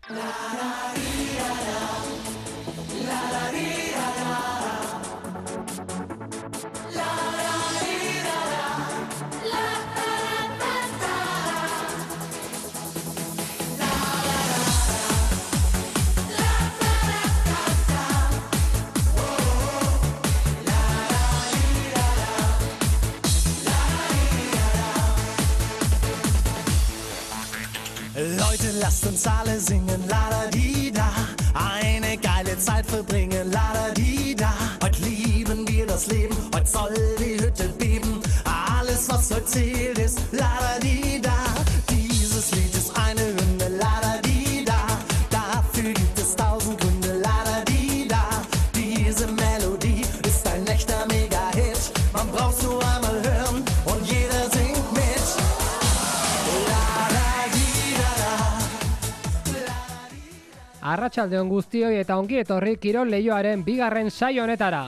Leute, lasst uns alle singen, la-da-di-da. Eine geile Zeit verbringen, la-da-di-da. Heute lieben wir das Leben, heute soll die Hütte beben. Alles, was heute zählt, ist la-da-di-da. Dieses Lied ist eine Hymne, la-da-di-da. Dafür gibt es 1000 Gründe, la-da-di-da. Diese Melodie ist ein echter Mega-Hit. Man braucht's nur einmal hören und jeder singt mit. Arratsaldeon guztioi eta ongi etorri Kirol Leioaren bigarren saio honetara.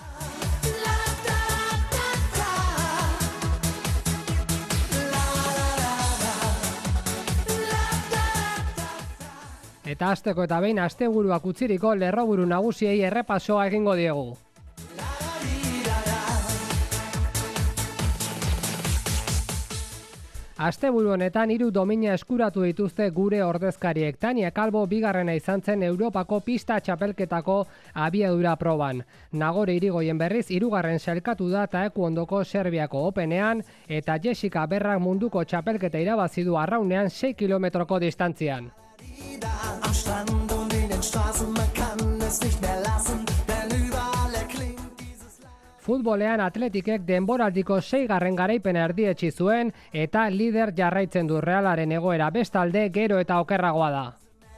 Eta hasteko eta behin asteburuak utziriko lerroburu nagusiei errepasoa egingo diegu. Asteburu honetan 3 domina eskuratu dituzte gure ordezkariek. Tania Calvo bigarrena izan zen Europako pista txapelketako abiadura proban. Nagore Irigoyen berriz 3. sailkatu da taekuondoko Serbiako Openean eta Jessica Berrak munduko txapelketa irabazi du arraunean 6 kilometroko distantzian. Futbolean Atletikek denboraldiko 6. garaipena erdietsi zuen eta lider jarraitzen du. Realaren egoera bestalde gero eta okerragoa da.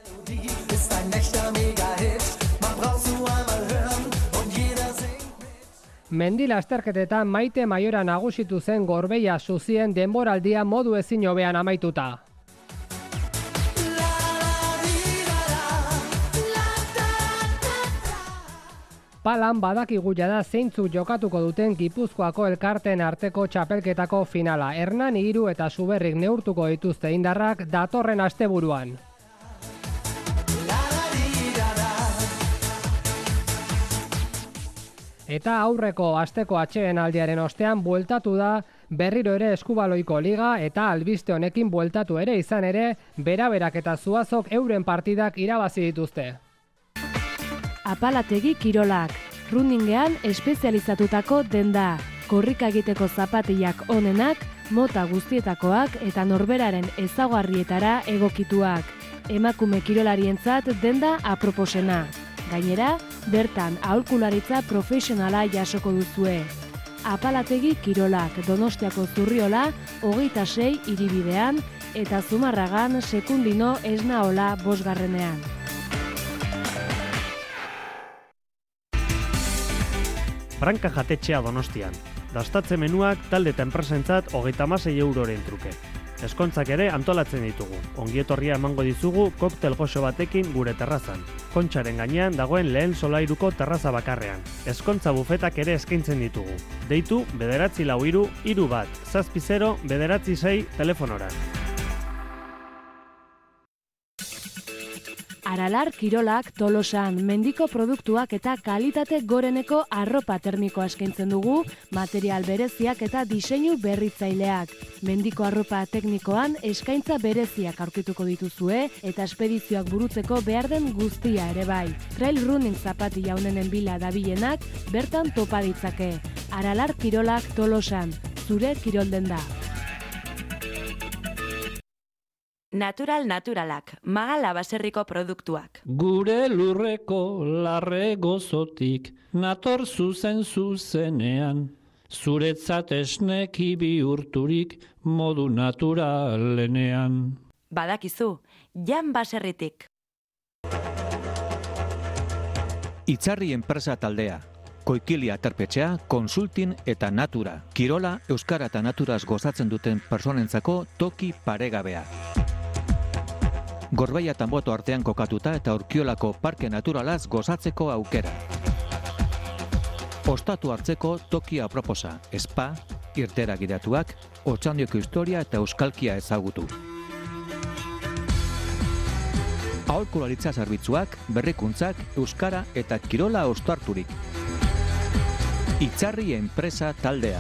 Mendi lasterketetan Maite Maiora nagusitu zen Gorbeia Zuzien denboraldia modu ezin hobean amaituta. Palan badakigu jada zeintzuk jokatuko duten Gipuzkoako elkarteen arteko txapelketako finala. Hernani 3 eta Zuberrik neurtuko dituzte indarrak datorren asteburuan. Eta aurreko asteko atsedenaldiaren ostean bueltatu da berriro ere Eskubaloiko Liga eta albiste honekin bueltatu ere izan ere Beraberak eta Zuazok euren partidak irabazi dituzte. Apalategi Kirolak, runningean espezializatutako denda, korrika egiteko zapatillak onenak, mota guztietakoak eta norberaren ezaugarrietara egokituak. Emakume kirolarientzat denda aproposena. Gainera, bertan aholkularitza profesionala jasoko duzue. Apalategi Kirolak, Donostiako Zurriola, 26 hiribidean eta Zumarragan Sekundino Esnaola 5. Franka jatetxea Donostian. Dastatze menuak talde eta enpresentzat 36 euroren truke. Eskontzak ere antolatzen ditugu. Ongietorria emango dizugu koktel goxo batekin gure terrazan. Kontxaren gainean dagoen lehen solairuko terraza bakarrean. Eskontza bufetak ere eskaintzen ditugu. Deitu 943 31 906 telefonora. Aralar Kirolak Tolosan mendiko produktuak eta kalitate goreneko arropa termikoa eskaintzen dugu, material bereziak eta diseinu berritzaileak. Mendiko arropa teknikoan eskaintza bereziak aurkituko dituzue eta espedizioak burutzeko behar den guztia ere bai. Trail running zapatilla honenen bila dabilenak bertan topa ditzake. Aralar Kirolak Tolosan, zure kirolden da. Naturalak, Magala baserriko produktuak. Gure lurreko larre gozotik, nator zuzenean, zuretzat esneki bihurturik modu naturalenean. Badakizu, Jan baserritik. Itzarri enpresa taldea, Koikili aterpetxea, Konsultin eta Natura. Kirola, euskara eta naturaz gozatzen duten personentzako toki paregabea. Gorbeia eta Anboto artean kokatuta eta Urkiolako parke naturalaz gozatzeko aukera. Ostatu hartzeko toki aproposa, spa, irtera gidatuak, Otxandioko historia eta euskalkia ezagutu. aholkularitza zerbitzuak, berrikuntzak, euskara eta kirola uztarturik. Itzarri enpresa taldea.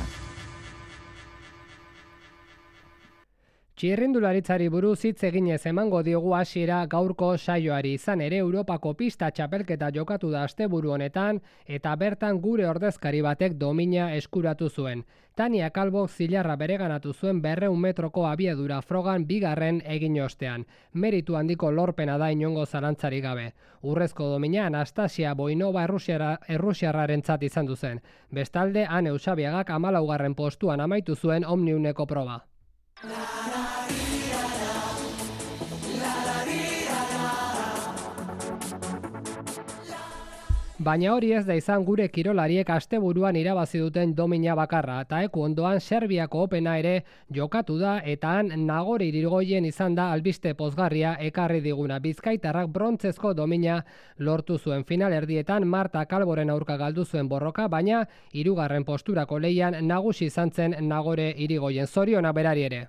Txirrindularitzari buruz hitz eginez emango diogu hasiera gaurko saioari. Izan ere Europako pista txapelketa jokatu da asteburu honetan eta bertan gure ordezkari batek domina eskuratu zuen. Tania Calvok zilarra bereganatu zuen 200 metroko abiadura frogan bigarren egin ostean. Meritu handiko lorpena da inongo zalantzarik gabe. Urrezko domina Anastasia Boinova errusiarrarentzat izan zen. Bestalde Ane Usabiagak 14. postuan amaitu zuen omniuneko proba. Baina hori ez da izan gure kirolariek asteburuan irabazi duten domina bakarra, eta eku ondoan Serbiako Opena ere jokatu da eta han Nagore Irigoyen izan da albiste pozgarria ekarri diguna. Bizkaitarrak brontzezko domina lortu zuen. Finalerdietan Marta Calvoren aurka galdu zuen borroka, baina 3. posturako lehian nagusi izan zen Nagore Irigoyen. Zoriona berari ere.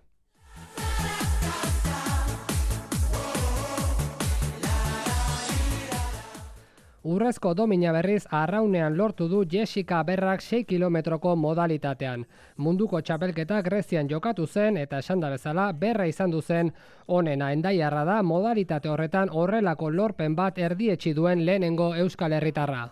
Urrezko domina berriz arraunean lortu du Jessica Berrak 6 kilometroko modalitatean. Munduko txapelketa Grezian jokatu zen eta esan da bezala Berra izan du zen onena. Hendaiarra da modalitate horretan horrelako lorpen bat erdietsi duen lehenengo Euskal Herritarra.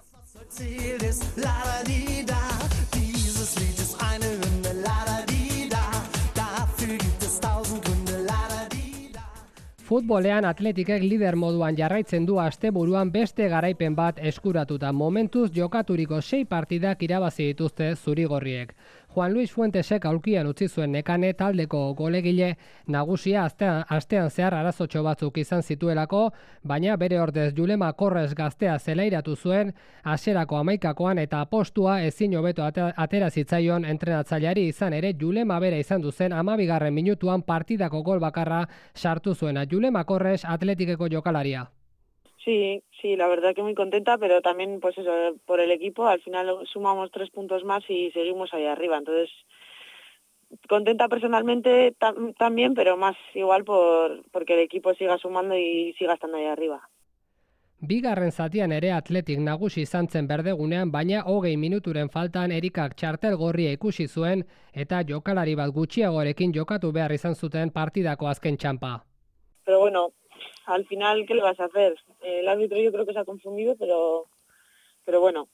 Futbolean Atletikek lider moduan jarraitzen du asteburuan beste garaipen bat eskuratuta. Momentuz jokaturiko 6 partidak irabazi dituzte zurigorriek. Juan Luis Fuentesek aulkian utzi zuen Nekane taldeko golegile nagusia astean zehar arazotxo batzuk izan zituelako, baina bere ordez Julema Korres gaztea zelairatu zuen hasierako 11koan eta postua ezin hobeto atera zitzaion entrenatzaileari. Izan ere Julema bera izan duzen 12. minutuan partidako gol bakarra sartu zuena. Julema Korres Atletikeko jokalaria. Sí, la verdad que muy contenta, pero también pues eso, por el equipo, al final sumamos 3 puntos más y seguimos ahí arriba, entonces contenta personalmente también, pero más igual porque el equipo siga sumando y siga estando ahí arriba. Bigarren zatian ere Atletik nagusi izan zen berdegunean, baina 20 minuturen faltan Erikak txartel gorria ikusi zuen eta jokalari bat gutxiagorekin jokatu behar izan zuten partidako azken txanpa. Pero bueno, al final, ¿qué le vas a hacer? El árbitro yo creo que se ha confundido, pero bueno,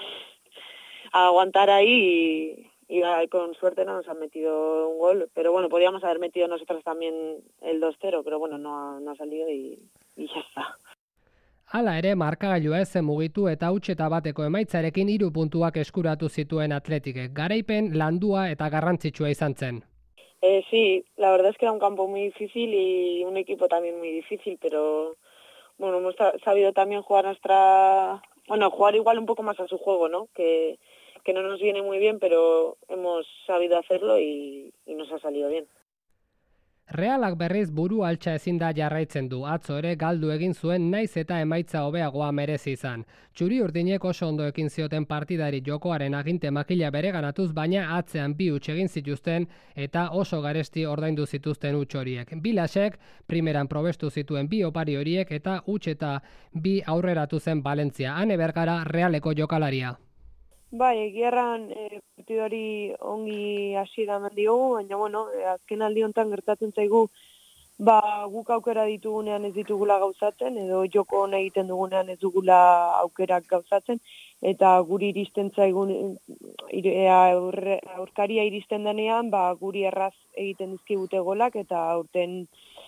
a aguantar ahí y con suerte no nos han metido un gol. Pero bueno, podríamos haber metido nosotros también el 2-0, pero bueno, no ha salido y ya está. Hala ere, markagailua ez zen mugitu eta hutseta bateko emaitzarekin 3 puntuak eskuratu zituen Atletikek. Garaipen landua eta garrantzitsua izan zen. Sí, la verdad es que era un campo muy difícil y un equipo también muy difícil, pero bueno, hemos sabido también jugar jugar igual un poco más a su juego, ¿no? Que no nos viene muy bien, pero hemos sabido hacerlo y nos ha salido bien. Realak berriz buru altxa ezin da jarraitzen du. Atzo ere galdu egin zuen naiz eta emaitza hobeagoa merezi izan. Txuri urdinek oso ondo ekin zioten partidari jokoaren aginte makila bereganatuz, baina atzean 2 huts egin zituzten eta oso garesti ordaindu zituzten huts horiek. Bilasek primeran probestu zituen 2 opari horiek eta huts eta 2 aurreratu zen Valentzia. Ane Bergara Realeko jokalaria. Bai, egierran partidori ongi hasiera eman diogu, baina bueno, azken aldi honetan gertatzen zaigu guk aukera ditugunean ez ditugula gauzatzen, edo joko ona egiten dugunean ez dugula aukerak gauzatzen, eta guri iristen zaigun aurkaria iristen denean, guri erraz egiten dizkigute golak, eta aurten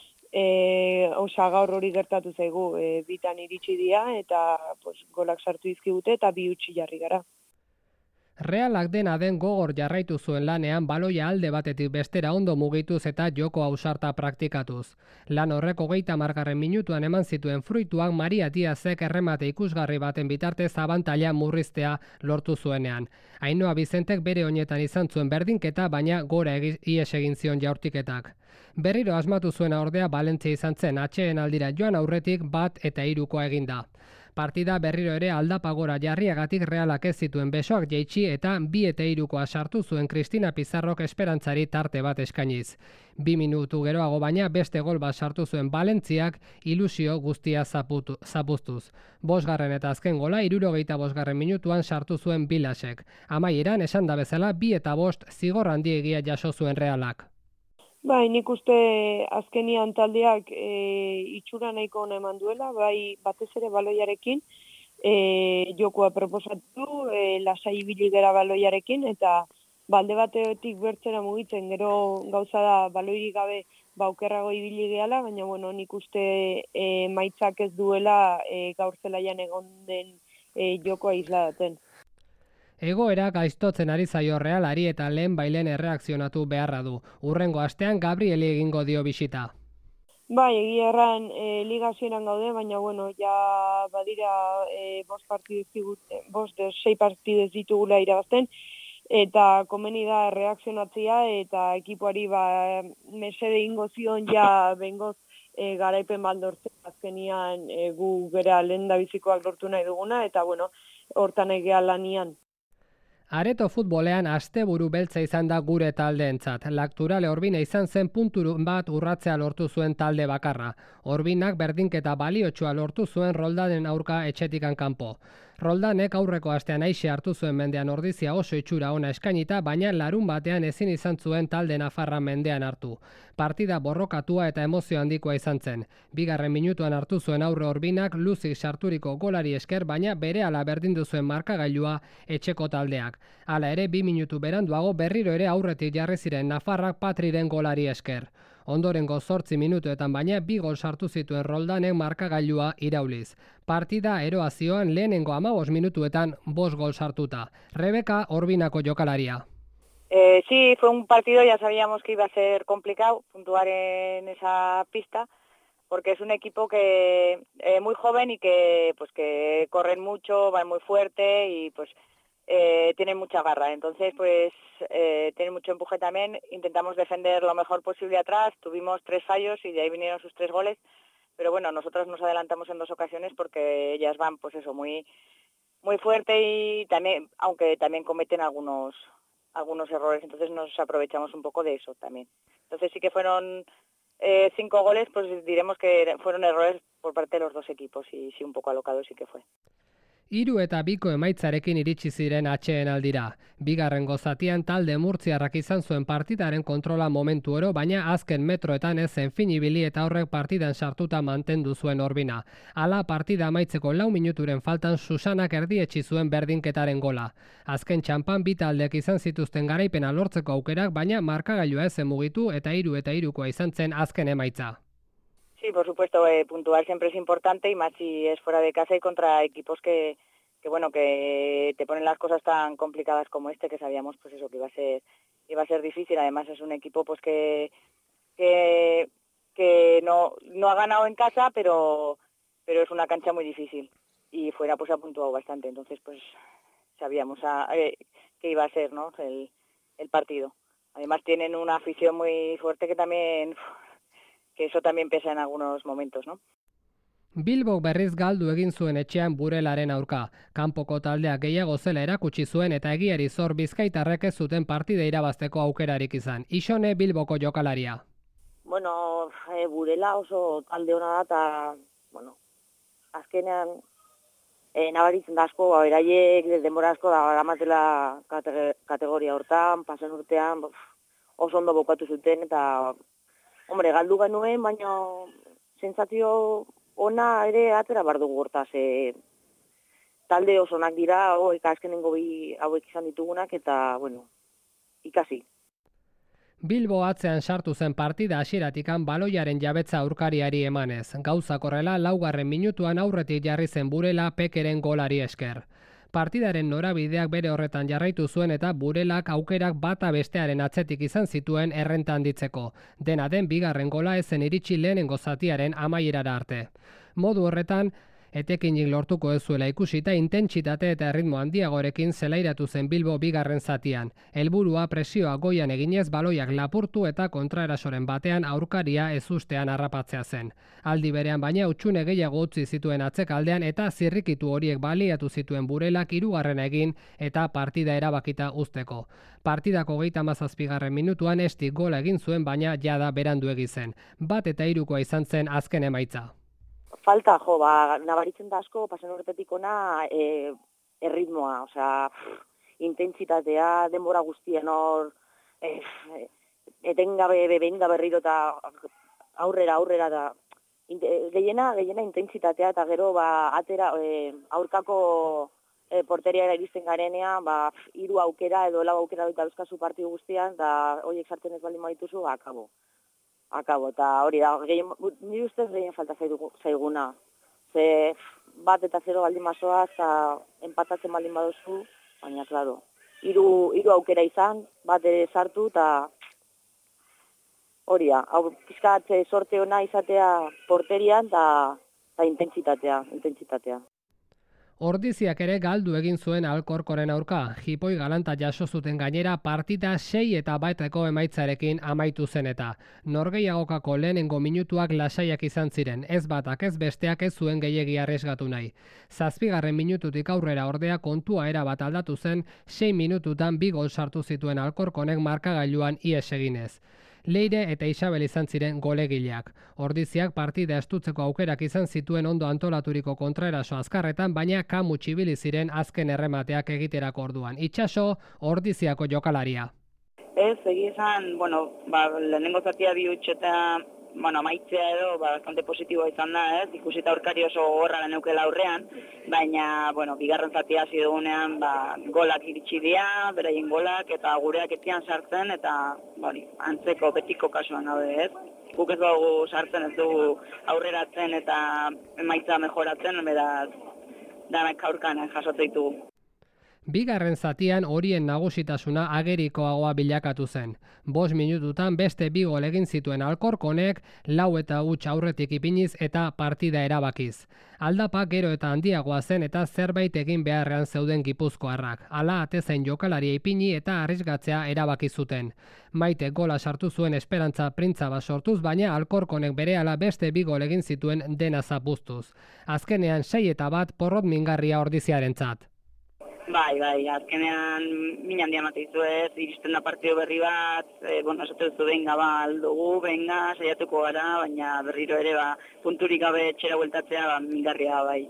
gaur hori gertatu zaigu, bitan iritsi dira, eta golak sartu dizkigute, eta 2 huts jarri gara. Realak dena den gogor jarraitu zuen lanean baloia alde batetik bestera ondo mugituz eta joko ausarta praktikatuz. Lan horrek 30. minutuan eman zituen fruituak Maria Diazek erremate ikusgarri baten bitartez abantaila murriztea lortu zuenean. Ainhoa Bizentek bere oinetan izan zuen berdinketa, baina gora ies egin zion jaurtiketak. Berriro asmatu zuena ordea Valentzia izan zen, atxeen aldira joan aurretik 1 eta 3 eginda. Partida berriro ere aldapagora jarriagatik Realak ez zituen besoak jaitsi eta 2-3 sartu zuen Cristina Pizarrok esperantzari tarte bat eskainiz. 2 minutu geroago baina beste gol bat sartu zuen Valentziak ilusio guztia zapuztuz. 5. eta azken gola 75. minutuan sartu zuen Vilasek. Amaieran esan da bezala 2 eta 5 zigor handiegia jaso zuen Realak. Bai, nik uste azkenian taldeak itxura nahiko ona eman duela, bai batez ere baloiarekin, jokoa proposatu, lasai ibili gara baloiarekin, eta balde batetik bertzera mugitzen, gero gauza da baloirik gabe aukerrago ibili gehala, baina bueno, nik uste maitzak ez duela gaur zelaian egon den jokoa isladaten. Egoera gaiztotzen ari zaio Realari eta lehen bailen erreakzionatu beharra du. Hurrengo astean Gabrieli egingo dio bisita. Bai, egia erran ligazioan gaude, baina bueno, ja badira 6 partidez ditugula irabazten, eta komeni da reakzionatzea eta ekipoari mesede ingo zion ja bengoz garaipen bat lortzen azkenian gu bera lehen da bizikoak lortu nahi duguna, eta bueno, hortan egea lanian. Areto futbolean asteburu beltza izan da gure taldeentzat. Lakturale Orbina izan zen punturu bat urratzea lortu zuen talde bakarra. Orbinak berdinketa baliotsua lortu zuen Roldanen aurka etxetikan kanpo. Roldanek aurreko astean aixe hartu zuen mendean Ordizia oso itxura ona eskainita, baina larun batean ezin izan zuen talde nafarra mendean hartu. Partida borrokatua eta emozio handikoa izan zen. 2. minutuan hartu zuen aurre Orbinak luzik sarturiko golari esker, baina berehala berdindu zuen markagailua etxeko taldeak. Hala ere, 2 minutu beranduago berriro ere aurretik jarri ziren nafarrak Patriren golari esker. Ondorengo 8 minutuetan baina 2 gol sartu zituen Roldanek markagailua irauliz. Partida eroazioan lehenengo 15 minutuetan 5 gol sartuta. Rebeka, Orbinako jokalaria. Sí, fue un partido, ya sabíamos que iba a ser complicado puntuar en esa pista, porque es un equipo que muy joven y que corren mucho, van muy fuerte y pues tienen mucha garra. Entonces pues tienen mucho empuje también. Intentamos defender lo mejor posible atrás, tuvimos 3 fallos y de ahí vinieron sus 3 goles, pero bueno, nosotros nos adelantamos en 2 ocasiones porque ellas van pues eso muy muy fuerte y también, aunque también cometen algunos errores, entonces nos aprovechamos un poco de eso también. Entonces sí que fueron 5 goles, pues diremos que fueron errores por parte de los 2 equipos y sí, un poco alocados sí que fue. 3 eta 2 emaitzarekin iritsi ziren atxeen aldira. 2. zatian talde murtziarrak izan zuen partidaren kontrola momentu oro, baina azken metroetan ez zen finibili eta horrek partidan sartuta mantendu zuen Orbina. Hala partida amaitzeko 4 minuturen faltan Susanak erdietsi zuen berdinketaren gola. Azken txanpan 2 taldeek izan zituzten garaipena lortzeko aukerak, baina markagailua ez zen mugitu eta 3 eta 3koa izan zen azken emaitza. Sí, por supuesto, puntuar siempre es importante y más si es fuera de casa y contra equipos que te ponen las cosas tan complicadas como este, que sabíamos pues eso que iba a ser difícil. Además es un equipo pues que no ha ganado en casa, pero es una cancha muy difícil y fuera pues ha puntuado bastante. Entonces pues sabíamos que iba a ser, ¿no?, el partido. Además tienen una afición muy fuerte que eso también pesa en algunos momentos, ¿no? Bilbok berriz galdu egin zuen etxean Burelaren aurka. Kanpoko taldeak gehiago zela erakutsi zuen eta egiari zor bizkaitarrek ez zuten partida irabazteko aukerarik izan. Ixone Bilboko jokalaria. Bueno, Burela oso talde ona da eta, bueno, azkenean nabaritzen da asko, beraiek denbora asko da garamatela kategoria hortan, pasen urtean oso ondo bokatu zuten eta hombre, galdu genuen, baina sentsazio ona ere atera bar dugu hortaz. Talde oso onak dira, azkenengo 2 hauek izan ditugunak eta, bueno, ikasi. Bilbo atzean sartu zen partida hasieratikan baloiaren jabetza aurkariari emanez. Gauzak horrela 4. minutuan aurretik jarri zen Burela Pekeren golari esker. Partidaren norabideak bere horretan jarraitu zuen eta Burelak aukerak bata bestearen atzetik izan zituen errenta handitzeko. Dena den 2. gola ezen iritsi lehenengo zatiaren amaierara arte. Modu horretan, Etekinik lortuko ez zuela ikusita intentsitate eta erritmo handiagorekin zelairatu zen Bilbo bigarren zatian. Helburua presioa goian eginez baloiak lapurtu eta kontraerasoren batean aurkaria ezustean harrapatzea zen. Aldi berean baina hutsune gehiago utzi zituen atzekaldean eta zirrikitu horiek baliatu zituen Burelak hirugarrena egin eta partida erabakita uzteko. Partidako 37. minutuan Estik gola egin zuen baina jada beranduegi zen. 1-3 izan zen azken emaitza. Falta, nabaritzen da asko, pasen urtetik ona, erritmoa, osea, intentsitatea, denbora guztien hor, etengabe berriro eta aurrera da. Gehiena intentsitatea eta gero atera aurkako porteriara iristen garenean, 3 aukera edo 4 aukera dut euskazu partidu guztian, eta horiek sartzen ez baldin badituzu, akabo, eta hori da, nire ustez gehien falta zaiguna. Ze 1-0 baldin bazoaz, eta empatatzen baldin baduzu, baina, klaro, 3 aukera izan, 1 sartu, eta hori da, pizkat sorte ona izatea porterian, eta intentsitatea. Ordiziak ere galdu egin zuen Alkorkoren aurka. Jipoi galanta jaso zuten gainera partida 6-1 emaitzarekin amaitu zen eta. Norgehiagokako lehenengo minutuak lasaiak izan ziren, ez batak ez besteak ez zuen gehiegi arriesgatu nahi. 7. minututik aurrera ordea kontua erabat aldatu zen, 6 minututan 2 gol sartu zituen Alkorkonek markagailuan ihes eginez. Leire eta Isabel izan ziren golegileak. Ordiziak partida estutzeko aukerak izan zituen ondo antolaturiko kontraeraso azkarretan, baina kamu txibili ziren azken erremateak egiterako orduan. Itxaso, Ordiziako jokalaria. Ez, egizan, lehenengo zatia bi hutxeta, amaitzea edo, bastante positiboa izan da, ez? Ikusita aurkari oso gogorra neukela aurrean, baina, bigarren zatia hasi dugunean, golak iritsi dira, beraien golak, eta gureak etzian sartzen, eta, antzeko betiko kasuan daude, ez? Guk ez dugu sartzen, ez dugu aurreratzen eta emaitza mejoratzen, beraz, danak aurkan jasotzen ditugu. Bigarren zatian horien nagusitasuna agerikoagoa bilakatu zen. 5 minututan beste 2 gol egin zituen Alkorkonek, 4-0 aurretik ipiniz eta partida erabakiz. Aldapa gero eta handiagoa zen eta zerbait egin beharrean zeuden gipuzkoarrak. Hala atezain jokalaria ipini eta arrisgatzea erabaki zuten. Maite gola sartu zuen esperantza printza bat sortuz, baina Alkorkonek berehala beste 2 gol egin zituen dena zapuztuz. Azkenean 6-1 porrot mingarria Ordiziarentzat. Bai, azkenean min handia mateizu ez, iristen da partido berri bat, esate duzu aldugu, saiatuko gara, baina berriro ere punturik gabe etxera bueltatzea mingarria bai.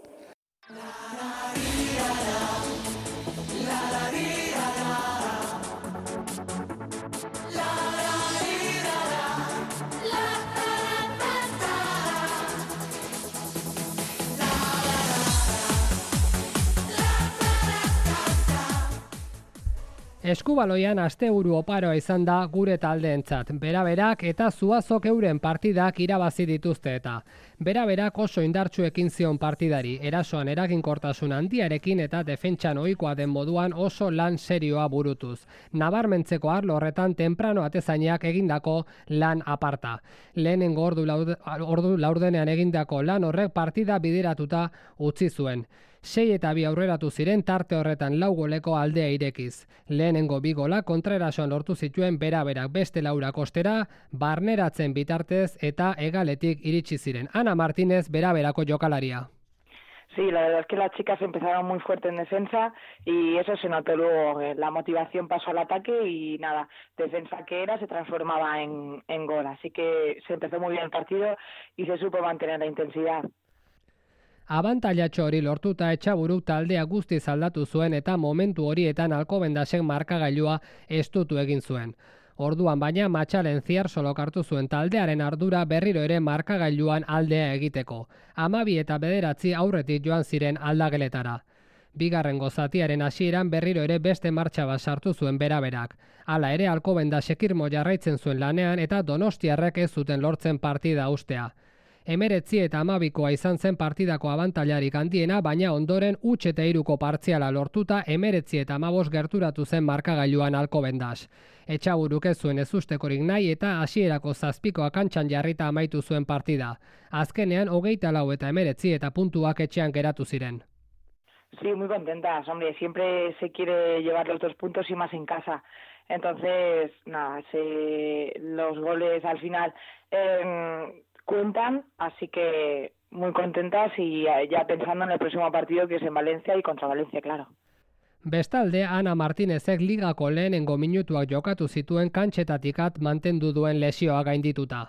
Eskubaloian asteburu oparoa izan da gure taldeentzat. Beraberak eta Zuazok euren partidak irabazi dituzte eta. Beraberak oso indartsu ekin zion partidari, erasoan eraginkortasun handiarekin eta defentsan ohikoa den moduan oso lan serioa burutuz. Nabarmentzeko arlo horretan temprano atezainak egindako lan aparta. Lehenengo ordu laurdenean egindako lan horrek partida bideratuta utzi zuen. 6-2 aurreratu ziren tarte horretan 4 goleko aldea irekiz. Lehenengo 2 gola kontraerasoan lortu zituen Beraberak beste 4 kostera, barneratzen bitartez eta hegaletik iritsi ziren. Ana Martínez, Beraberako jokalaria. Sí, la verdad es que las chicas empezaron muy fuerte en defensa y eso se notó luego. La motivación pasó al ataque y nada, defensa que era se transformaba en gol. Así que se empezó muy bien el partido y se supo mantener la intensidad. Abantailatxo hori lortuta Etxaburuk taldea guztiz aldatu zuen eta momentu horietan Alkobendasek markagailua estutu egin zuen. Orduan baina Matxalen Ziarzolok hartu zuen taldearen ardura berriro ere markagailuan aldea egiteko. 12 eta 9 aurretik joan ziren aldageletara. Bigarrengo zatiaren hasieran berriro ere beste martxa bat sartu zuen Beraberak. Hala ere Alkobendasek irmo jarraitzen zuen lanean eta Donostiarrek ez zuten lortzen partida ustea. 19 eta 12koa izan zen partidako abantailarik handiena, baina ondoren 3-3ko partziala lortuta 19 eta 15 gerturatu zen markagailuan Alcobendas. Etxaburuk ez zuen ezustekorik nahi eta hasierako 7koa kantxan jarrita amaitu zuen partida. Azkenean 24 eta 19 eta puntuak etxean geratu ziren. Sí, muy contentas, hombre, siempre se quiere llevar los 2 puntos y más en casa. Entonces, nada, los goles al final cuentan, así que muy contentas y ya pensando en el próximo partido que es en Valencia y contra Valencia, claro. Bestalde, Ana Martinezek ligako lehenengo minutuak jokatu zituen kantxetatikat mantendu duen lesioa gaindituta.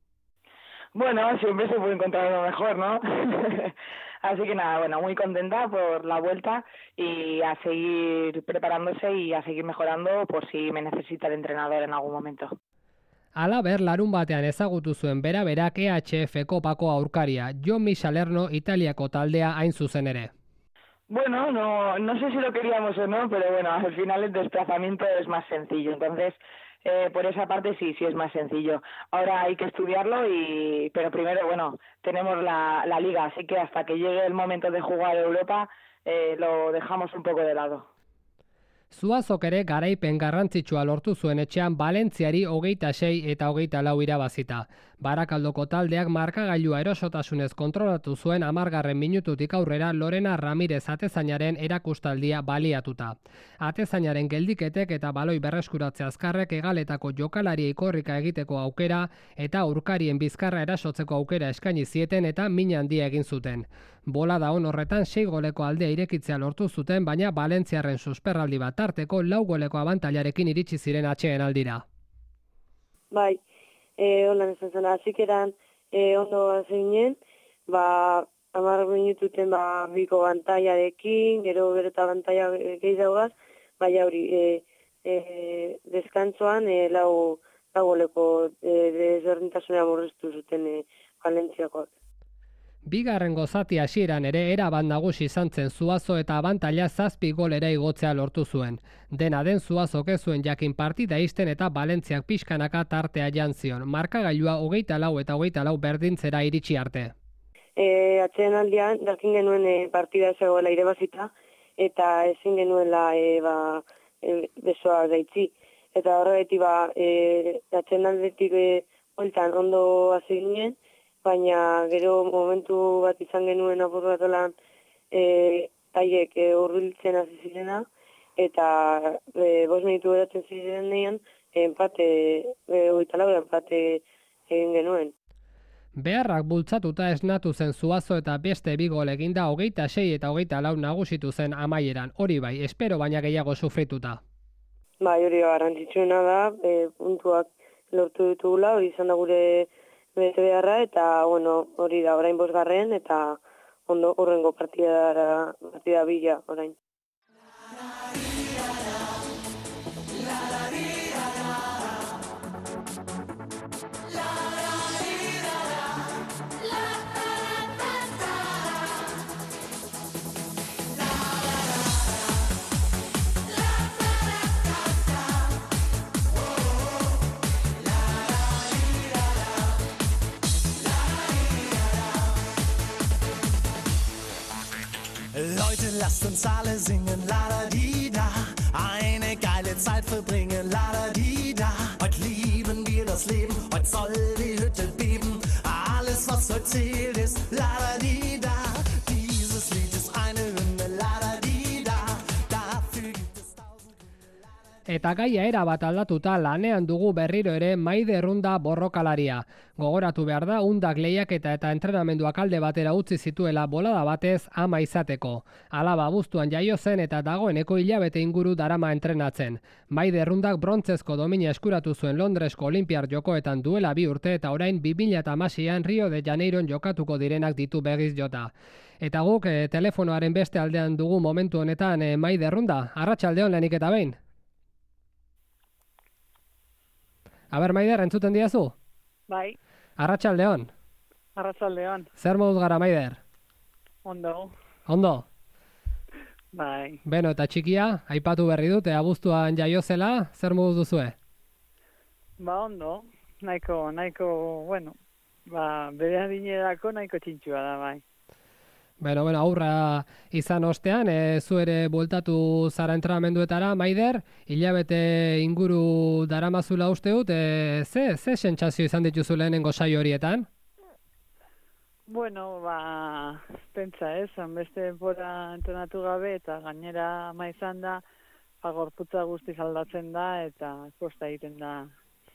Bueno, siempre se puede encontrar lo mejor, ¿no? Así que nada, bueno, muy contenta por la vuelta y a seguir preparándose y a seguir mejorando por si me necesita el entrenador en algún momento. Halaber, larun batean ezagutu zuen bera-berak EHF Kopako aurkaria, Jon Salerno Italiako taldea hain zuzen ere. Bueno, no sé si lo queríamos o no, pero bueno, al final el desplazamiento es más sencillo, entonces por esa parte sí es más sencillo. Ahora hay que estudiarlo, pero primero, bueno, tenemos la liga, así que hasta que llegue el momento de jugar Europa lo dejamos un poco de lado. Zuazok ere garaipen garrantzitsua lortu zuen etxean Valentziari 26 eta 24 irabazita. Barakaldoko taldeak markagailua erosotasunez kontrolatu zuen 10. minututik aurrera Lorena Ramirez atezainaren erakustaldia baliatuta. Atezainaren geldiketek eta baloi berreskuratze azkarrek egaletako jokalariei korrika egiteko aukera eta aurkarien bizkarra erasotzeko aukera eskaini zieten eta min handia egin zuten. Bolada on horretan 6 goleko aldea irekitzea lortu zuten, baina Valentziarren susperraldi bat tarteko 4 goleko abantailarekin iritsi ziren atxeen aldira. Bai, holan esan zen, azikeran ondo zeinen, 10 minututen 2 abantailarekin, gero eta abantaila gehiagaz, baina hori deskantzoan 4 goleko desberdintasuna murriztu zuten Valentziakoak. Bigarrengo zati hasieran ere erabat nagusi izan zen Zuazo eta abantaila 7 golera igotzea lortu zuen. Dena den Zuazok ez zuen jakin partida isten eta Valentziak pixkanaka tartea jan zion. Markagailua 24 eta 24 berdintzera iritsi arte. Atxeen aldean, jakin genuen partida zegoela irebazita eta ezin genuela besoa gaitzi. Eta horregatik atxeen aldetik holtan ondo hasi ginen, baina gero momentu bat izan genuen apur bat olan taiek hurbiltzen hasi zirena, eta 5 minutu beratzen zirenean empate, 24 empate egin genuen. Beharrak bultzatuta esnatu zen Zuazo eta beste 2 gol eginda 26 eta 24 nagusitu zen amaieran. Hori bai, espero baina gehiago sufrituta. Bai, hori garrantzitsuena da, puntuak lortu ditugula, hori izan da gure bete beharra, eta bueno, hori da orain 5. eta ondo hurrengo partida bila orain. Leute, lasst uns alle singen, la-da-di-da. Eine geile Zeit verbringen, la-da-di-da. Heute lieben wir das Leben, heute soll die Hütte beben. Alles, was heute zählt, ist la-da-di-da. Dieses Lied ist eine Hymne, la-da-di-da. Dafür gibt es 1000. Eta gaia erabat aldatuta lanean dugu berriro ere Maide Errunda borrokalaria. Gogoratu behar da, undak lehiaketa eta entrenamenduak alde batera utzi zituela bolada batez ama izateko. Alaba abuztuan jaio zen eta dagoeneko hilabete inguru darama entrenatzen. Maide Errundak brontzezko domina eskuratu zuen Londresko Olimpiar Jokoetan duela 2 urte eta orain 2016an Rio de Janeiron jokatuko direnak ditu begiz jota. Eta guk telefonoaren beste aldean dugu momentu honetan Maide Errunda. Arratsaldeon lehenik eta behin. Aber, Maider, entzuten diazu? Bai. Arratsaldeon. Arratsaldeon. Zer moduz gara, Maider? Ondo. Ondo? Bai. Beno, eta txikia, aipatu berri dut, abuztuan jaio zela, zer moduz duzue? Ba, ondo. Nahiko, bueno, bere adinerako nahiko txintxua da, bai. Bueno, aurra izan ostean, zu ere bueltatu zara entrenamenduetara, Maider, hilabete inguru daramazula uste dut, ze sentsazio izan dituzu lehenengo saio horietan? Bueno, pentsa ez, beste bora entrenatu gabe eta gainera ama izan da, gorputza guztiz aldatzen da eta kosta egiten da,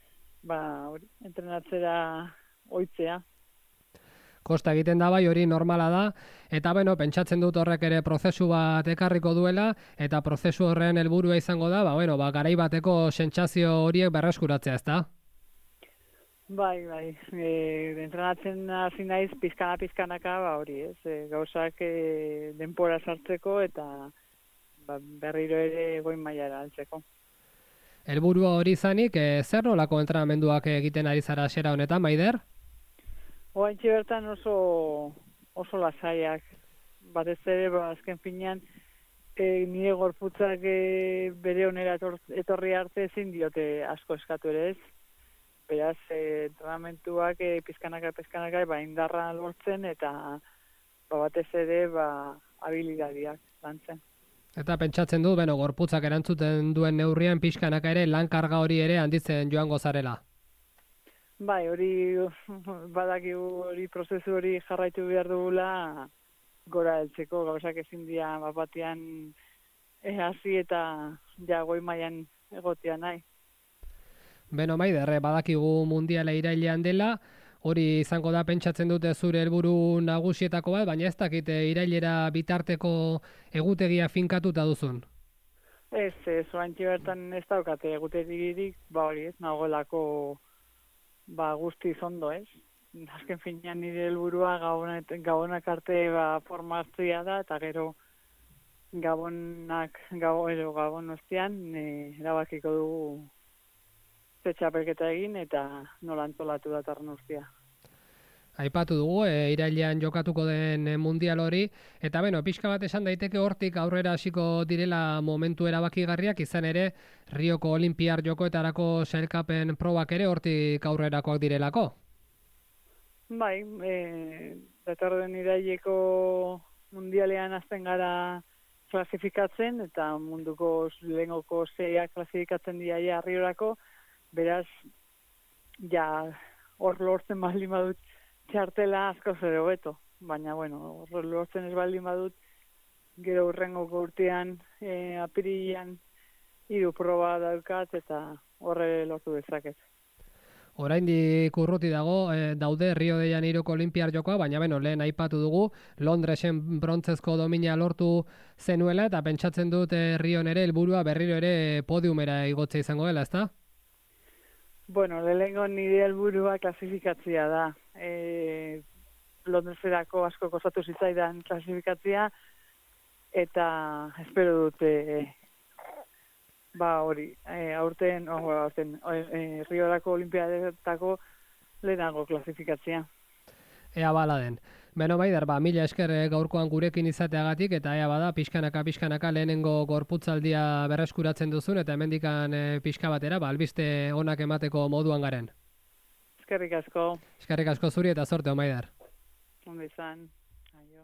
entrenatzera ohitzea. Kosta egiten da bai, hori normala da, eta pentsatzen dut horrek ere prozesu bat ekarriko duela, eta prozesu horren helburua izango da, garai bateko sentsazio horiek berreskuratzea, ezta? Bai, entrenatzen hasi naiz pizkanaka, hori ez, gauzak denbora sartzeko eta berriro ere goi mailara altzeko. Helburua hori izanik, zer nolako entrenamenduak egiten ari zara hasiera honetan, Maider? Oaintxe bertan oso lasaiak, batez ere, azken finean, nire gorputzak bere onera etorri arte ezin diote asko eskatu ere ez. Beraz, entrenamentuak pizkanaka, indarra lortzen eta batez ere habilidadiak lantzen. Eta pentsatzen du, gorputzak erantzuten duen neurrian pixkanaka ere lankarga hori ere handitzen joango zarela. Bai, hori badakigu hori prozesu hori jarraitu behar dugula gora heltzeko, gauzak ezin dira batean hasi eta goi mailan egotea nahi. Maider, badakigu mundiala irailean dela, hori izango da pentsatzen dute zure helburu nagusietako bat, baina ez dakit irailera bitarteko egutegia finkatuta duzun. Ez, oaintxe bertan ez daukate egutegirik, hori ez, nagoelako guztiz ondo, ez? Azken finean nire helburua gabonak arte formatzea da, eta gero gabon ostean erabakiko dugu txapelketa egin eta nola antolatu datorren urtea. Aipatu dugu, irailean jokatuko den mundial hori, eta pixka bat esan daiteke hortik aurrera hasiko direla momentu erabakigarriak, izan ere Rioko Olinpiar jokoetarako sailkapen probak ere hortik aurrerakoak direlako. Bai, datorren iraileko mundialean hasten gara klasifikatzen, eta munduko lehengoko zeiak klasifikatzen dira Riorako, beraz, hor lortzen baldin badut txartela asko zer hobeto, baina hor lortzen ez baldin badut gero hurrengoko urtean apirilean 3 proba daukat eta horre lortu dezaket. Oraindik urruti daude Rio de Janeiroko Olinpiar jokoa, baina lehen aipatu dugu Londresen brontzezko domina lortu zenuela eta pentsatzen dut Rion ere helburua berriro ere podiumera igotzea izango dela, ezta? Lehenengo nire helburua klasifikatzea da. Londreserako asko kostatu zitzaidan klasifikatzea eta espero dute aurten Riorako Olimpiadetako lehenago klasifikatzea. Ea bala den. Maider, mila esker gaurkoan gurekin izateagatik, eta ea bada pixkanaka lehenengo gorputzaldia berreskuratzen duzun, eta hemendikan pixka batera, albiste onak emateko moduan garen. Eskerrik asko. Eskerrik asko zuri eta sorteo, Maider. Ondo izan. Aio.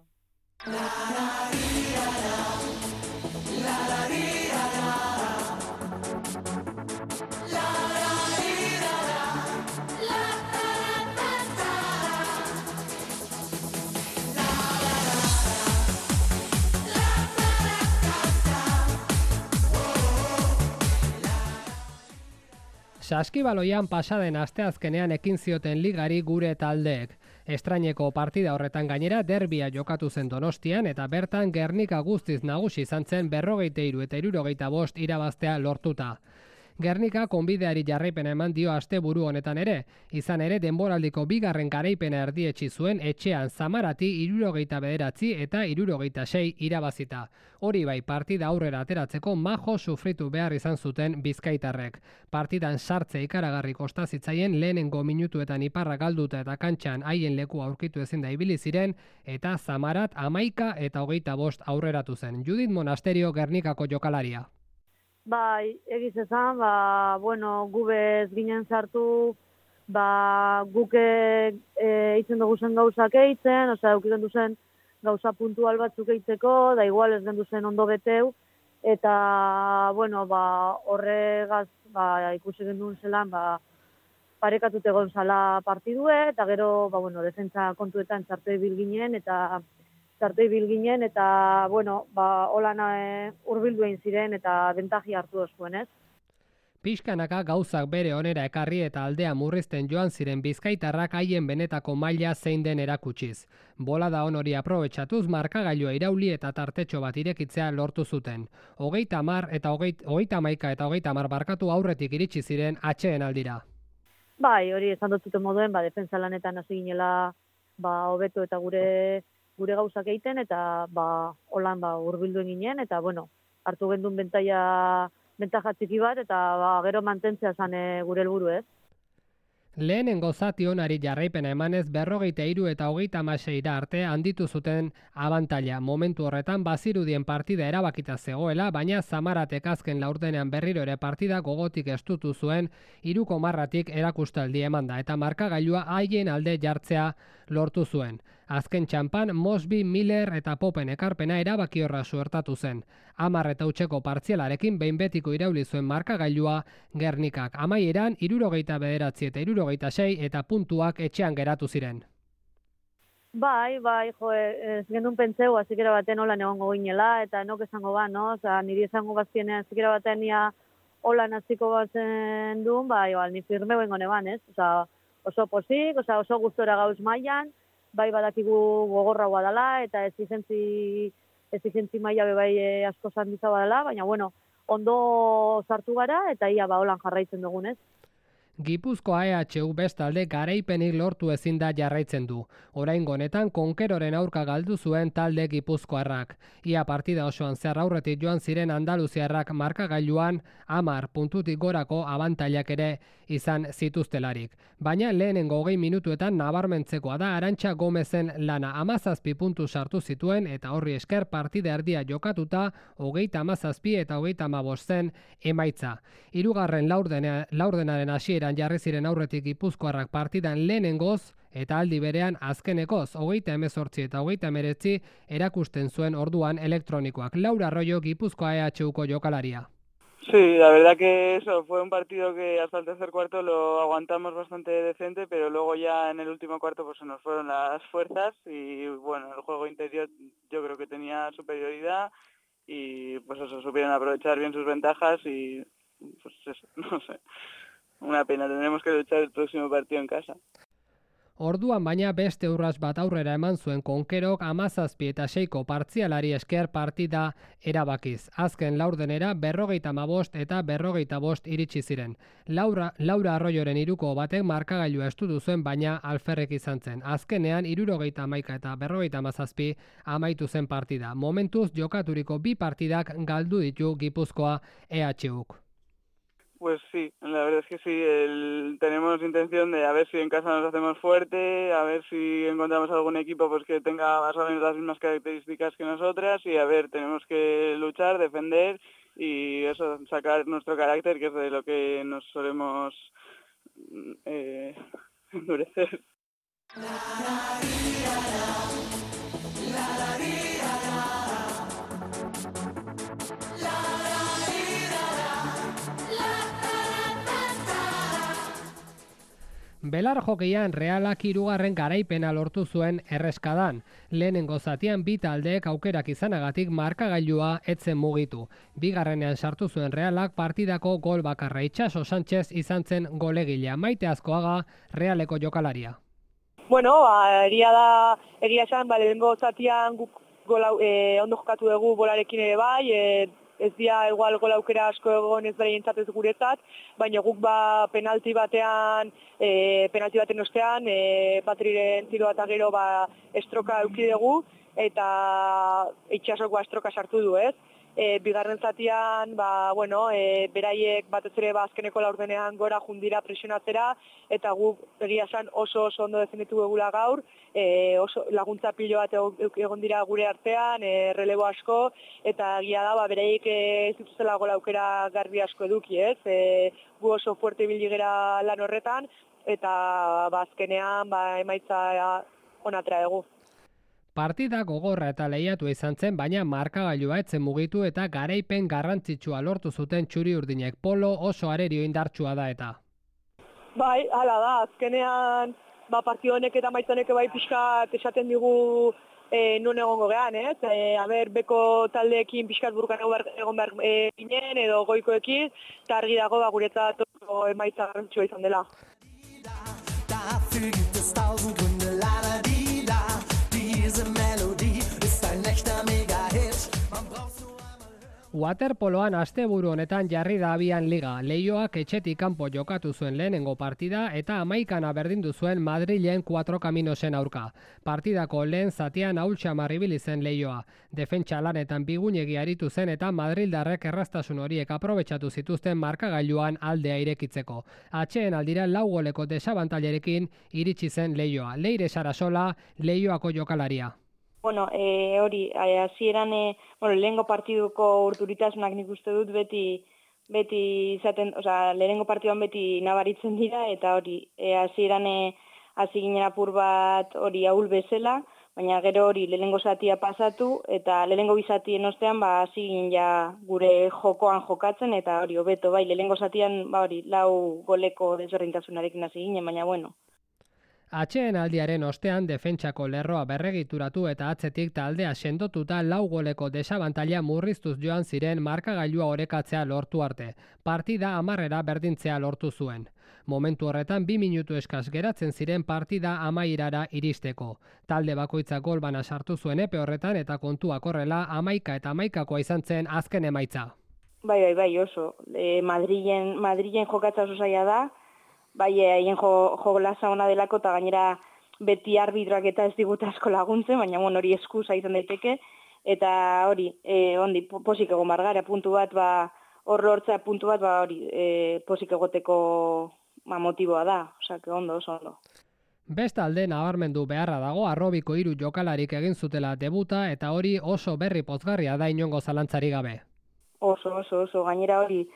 Saskibaloian pasaden asteazkenean ekin zioten ligari gure taldeek. Estraineko partida horretan gainera derbia jokatu zen Donostian eta bertan Gernika guztiz nagusi izan zen 43 eta 65 irabaztea lortuta. Gernika konbideari jarraipena eman dio asteburu honetan ere, izan ere denboraldiko bigarren garaipena erdietsi zuen etxean Zamarati 69 eta 66 irabazita. Hori bai, partida aurrera ateratzeko majo sufritu behar izan zuten bizkaitarrek. Partidan sartze ikaragarri kosta zitzaien lehenengo minutuetan iparra galduta eta kantxan haien leku aurkitu ezin da ibili ziren, eta Zamarat 11 eta 25 aurreratu zen. Judith Monasterio, Gernikako jokalaria. Bai, egiz ezan, gu bez ginen sartu guk eitzen dugu zen gauzak eitzen, eukitzen duzen gauza puntual batzuk eitzeko, da igual ez gendu zen ondo beteu, eta, horregaz, ikusi gendun zelan, parekatut egon zala partidue, eta gero, defentsa kontuetan txartoi bilginen, eta holan urbildu egin ziren, eta bentaji hartu dozuen, ez? Pixkanaka gauzak bere onera ekarri eta aldea murrizten joan ziren bizkaitarrak haien benetako maila zein den erakutsiz. Bolada hori aprobetxatuz markagailua irauli eta tartetxo bat irekitzea lortu zuten. 30 eta 30 barkatu aurretik iritsi ziren atxeen aldira. Bai, hori esan dut moduen, defensa lanetan hasi ginela hobeto eta gure gauzak egiten, eta holan hurbildu ginen, eta hartu gendun bentaja txiki bat, eta gero mantentzea zan gure helburu, ez? Lehenengo zati onari jarraipena emanez 43 eta 36 arte handitu zuten abantaila. Momentu horretan bazirudien partida erabakita zegoela, baina Zamaratek azken laurdenean berriro ere partida gogotik estutu zuen 3-tik erakustaldi emanda, eta markagailua haien alde jartzea lortu zuen. Azken txanpan, Mosby, Miller eta Popen ekarpena erabakiorra suertatu zen. 10 eta hutseko partzialarekin behin betiko irauli zuen markagailua Gernikak. Amaieran 69 eta 66 eta puntuak etxean geratu ziren. Bai, ez gendun pentseu, azikera baten holan egongo ginela, eta enok esango no? Niri esango bazkienean azikera baten holan aziko batzen duen, ni firme bengo neban, ez? Oso posik, oso gustora gauz mailan, bai badakigu gogorragoa dela, eta exigentzi maila bai asko zandiza badala, baina ondo sartu gara, eta ia holan jarraitzen dugunez. Gipuzkoa EHU bestalde garaipenik lortu ezin da jarraitzen du. Oraingo honetan Konkeroren aurka galdu zuen talde gipuzkoarrak. Ia partida osoan zehar aurretik joan ziren andaluziarrak markagailuan 10 puntutik gorako abantailak ere izan zituztelarik. Baina lehenengo 20 minutuetan nabarmentzekoa da Arantxa Gomezen lana 17 puntu sartu zituen, eta horri esker partida erdia jokatuta 37 eta 35 zen emaitza. Hirugarren laurdenaren hasieran jarri ziren aurretik gipuzkoarrak partidan lehenengoz, eta aldi berean azkenekoz 38 eta 39 erakusten zuen orduan elektronikoak. Laura Arroyo, Gipuzkoa EHUko jokalaria. Sí, la verdad que eso fue un partido que hasta el tercer cuarto lo aguantamos bastante decente, pero luego ya en el último cuarto pues se nos fueron las fuerzas y el juego interior yo creo que tenía superioridad y pues eso, supieron aprovechar bien sus ventajas y pues eso, no sé, una pena, tendremos que luchar el próximo partido en casa. Orduan baina beste urrats bat aurrera eman zuen Konkerok 17 eta 6ko partzialari esker partida erabakiz. Azken laurdenera 45 eta 45 iritsi ziren. Laura Arroyoren 3ko batek markagailua estutu zuen, baina alferrek izan zen. Azkenean 71 eta 57 amaitu zen partida. Momentuz jokaturiko 2 partidak galdu ditu Gipuzkoa EHUk. Pues sí, la verdad es que sí, tenemos intención de a ver si en casa nos hacemos fuerte, a ver si encontramos algún equipo pues que tenga más o menos las mismas características que nosotras y a ver, tenemos que luchar, defender y eso, sacar nuestro carácter, que es de lo que nos solemos endurecer. Belar jokeian Realak 3. garaipena lortu zuen erreskadan. Lehenengo zatian 2 taldeek aukerak izanagatik markagailua etzen mugitu. 2. sartu zuen Realak partidako gol bakarra. Itxaso Sánchez izan zen golegilea. Maite Azkoaga, Realeko jokalaria. Egia esan, lehenengo zatian guk ondo jokatu dugu bolarekin ere bai, ez dira igual gol aukera asko egon ez beraientzat ez guretzat, baina guk penalti baten ostean, Patriren tiro eta gero estroka eduki dugu, eta Itxasok estroka sartu du, ez? Bigarren zatian, beraiek batez ere azkeneko laurdenean gora jundira presionatzera, eta guk egia esan oso ondo defenditu egula gaur, oso laguntza pilo bat egon dira gure artean, relebo asko, eta egia da, beraiek ez dituzela gola aukera garbi asko eduki, ez? Gu oso fuerte biligera lan horretan, eta azkenean emaitza onatra dugu. Partida gogorra eta lehiatu izan zen, baina markagailua etzen mugitu eta garaipen garrantzitsua lortu zuten txuri-urdinek. Polo oso arerio indartsua da eta. Bai, hala da, azkenean partido honek eta emaitza honek bai pixkat esaten digu non egongo gehan, ez? Beko taldeekin pixkat burukan egon behar ginen edo goikoekin, eta argi dago guretzat emaitza garrantzitsua izan dela. Dafür gibt es 1000 Gründe, la la di da. Diese Melodie ist ein echter Mega-Hit. Man braucht nur Waterpoloan asteburu honetan jarri da abian liga. Leioak etxetik kanpo jokatu zuen lehenengo partida eta 11 berdindu zuen Madrilen 4 Caminosen aurka. Partidako lehen zatian ahultxamar ibili zen Leioa. Defentsa lanetan bigunegi aritu zen eta madrildarrek erraztasun horiek aprobetxatu zituzten markagailuan aldea irekitzeko. Atxeen aldira 4 goleko desabantailerekin iritsi zen Leioa. Leire Sarasola, Leioako jokalaria. Bueno, hori, hasieran lehenengo partiduko urduritasunak nik uste dut beti izaten, lehenengo partiduan beti nabaritzen dira, eta hori, hasieran hasi ginen apur bat hori ahul bezala, baina gero hori lehenengo zatia pasatu, eta lehenengo bizatien ostean hasi ginen ja gure jokoan jokatzen, eta hori, hobeto, bai, lehenengo zatian, hori, 4 goleko desberdintasunarekin hasi ginen, baina bueno. Atxeen aldiaren ostean defentsako lerroa berregituratu eta atzetik taldea sendotuta 4 goleko desabantaila murriztuz joan ziren markagailua orekatzea lortu arte. Partida 10 berdintzea lortu zuen. Momentu horretan 2 minutu eskas geratzen ziren partida amaierara iristeko. Talde bakoitza gol bana sartu zuen epe horretan eta kontuak horrela 11 eta 11koa izan zen azken emaitza. Bai, oso. Madrilen jokatza oso zaila da. Bai, haien jolasa ona delako eta gainera beti arbitroak eta ez digut asko laguntzen, baina hori eskusa izan daiteke. Eta hori, posik egon bargara, puntu bat, hor lortzea puntu bat, posik egoteko motiboa da. Osea, oso ondo. Bestalde nabarmendu beharra dago Arrobiko 3 jokalarik egin zutela debuta eta hori oso berri pozgarria da inongo zalantzari gabe. Oso, gainera hori,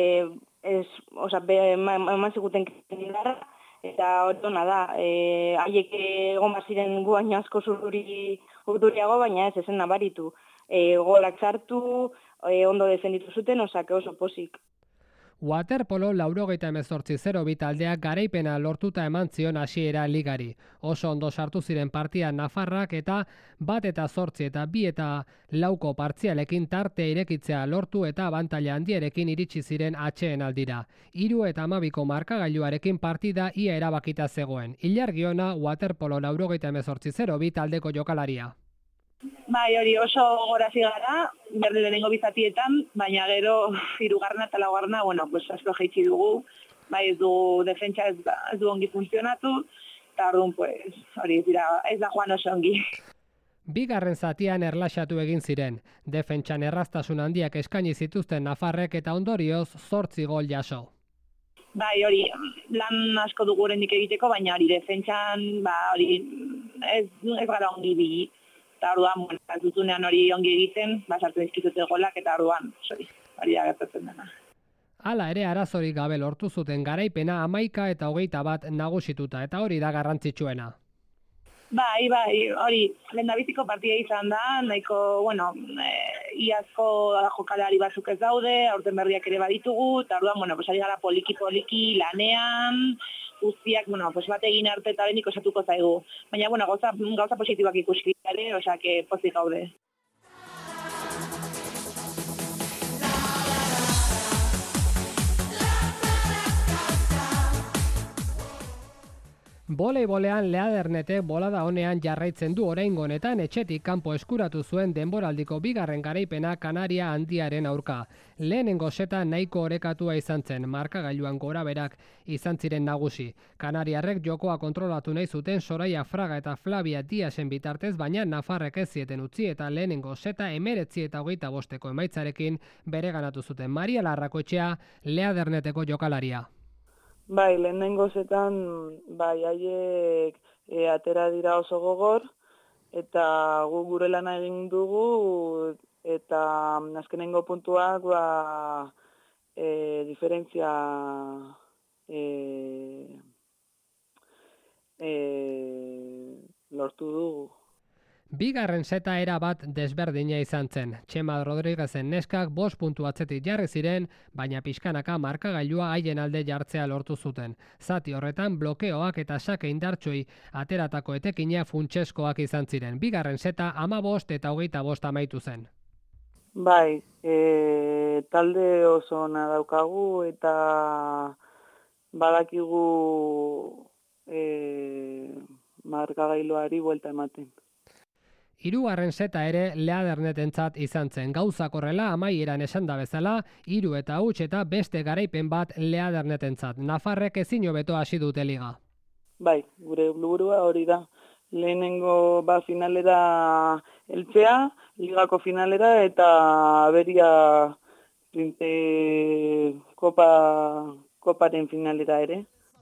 eman ziguten kindarra, eta hori dona da, haiek egon baziren gu baino asko urduriago, baina ez ezen nabaritu. Golak sartu, ondo defenditu zuten, oso posik. Waterpolo 98-0 taldeak garaipena lortuta eman zion hasiera ligari. Oso ondo sartu ziren partian nafarrak eta 1-8 eta 2-4 partzialekin tartea irekitzea lortu eta abantaila handiarekin iritsi ziren atxeen aldira. 3-12ko markagailuarekin partida ia erabakita zegoen. Ilargiona Waterpolo 98-0 taldeko jokalaria. Bai, hori oso gorazi gara, berde lehenengo bizatietan, baina gero 3. eta 4. Asko jaitsi dugu, bai ez du defentsa ez du ongi funtzionatu, eta orduan, hori ez da joan oso ongi. Bigarren zatian erlaxatu egin ziren, defentsan erraztasun handiak eskaini zituzten nafarrek eta ondorioz 8 gol jaso. Bai, hori, lan asko dugu oraindik egiteko, baina hori defentsan, hori ez gara ongi bigi. Eta orduan, ez dutunean hori ongi egiten, sartu dizkizute golak, eta orduan, hori da gertatzen dena. Hala ere arazorik gabe lortu zuten garaipena 11 eta 21 nagusituta, eta hori da garrantzitsuena. Bai, hori, lehendabiziko partida izan da, nahiko, iazko jokalari batzuk ez daude, aurten berriak ere baditugu, eta orduan, ari gara poliki lanean, guztiak, bat egin arte eta benik osatuko zaigu. Baina, gauza positiboak ikusi ere, pozik gaude. Voleibolean Leadernetek bolada honean jarraitzen du oraingo honetan etxetik kanpo eskuratu zuen denboraldiko 2. garaipena Kanaria handiaren aurka. Lehenengo seta nahiko orekatua izan zen, markagailuan goraberak izan ziren nagusi. Kanariarrek jokoa kontrolatu nahi zuten Soraya Fraga eta Flavia Diasen bitartez, baina nafarrek ez zieten utzi eta lehenengo seta 19 eta 25 emaitzarekin bereganatu zuten. Maria Larrakoetxea, Leaderneteko jokalaria. Bai, lehenengo zetan, haiek atera dira oso gogor, eta gure lana egin dugu, eta azkenengo puntuak, diferentzia lortu dugu. Bigarren seta era bat desberdina izan zen. Txema Rodriguezen neskak 5 puntu atzetik jarri ziren, baina pixkanaka markagailua haien alde jartzea lortu zuten. Zati horretan blokeoak eta sake indartsuei ateratako etekina funtseskoak izan ziren. Bigarren seta 15 eta 25 amaitu zen. Bai, talde oso ona daukagu eta badakigu markagailuari buelta ematen. Hirugarren seta ere Leadernetentzat izan zen. Gauzak horrela amaieran esan da bezala, 3 eta huts eta beste garaipen bat Leadernetentzat. Nafarrek ezin hobeto hasi dute liga. Bai, gure helburua hori da. Lehenengo finalera heltzea, ligako finalera eta beria koparen finalera ere.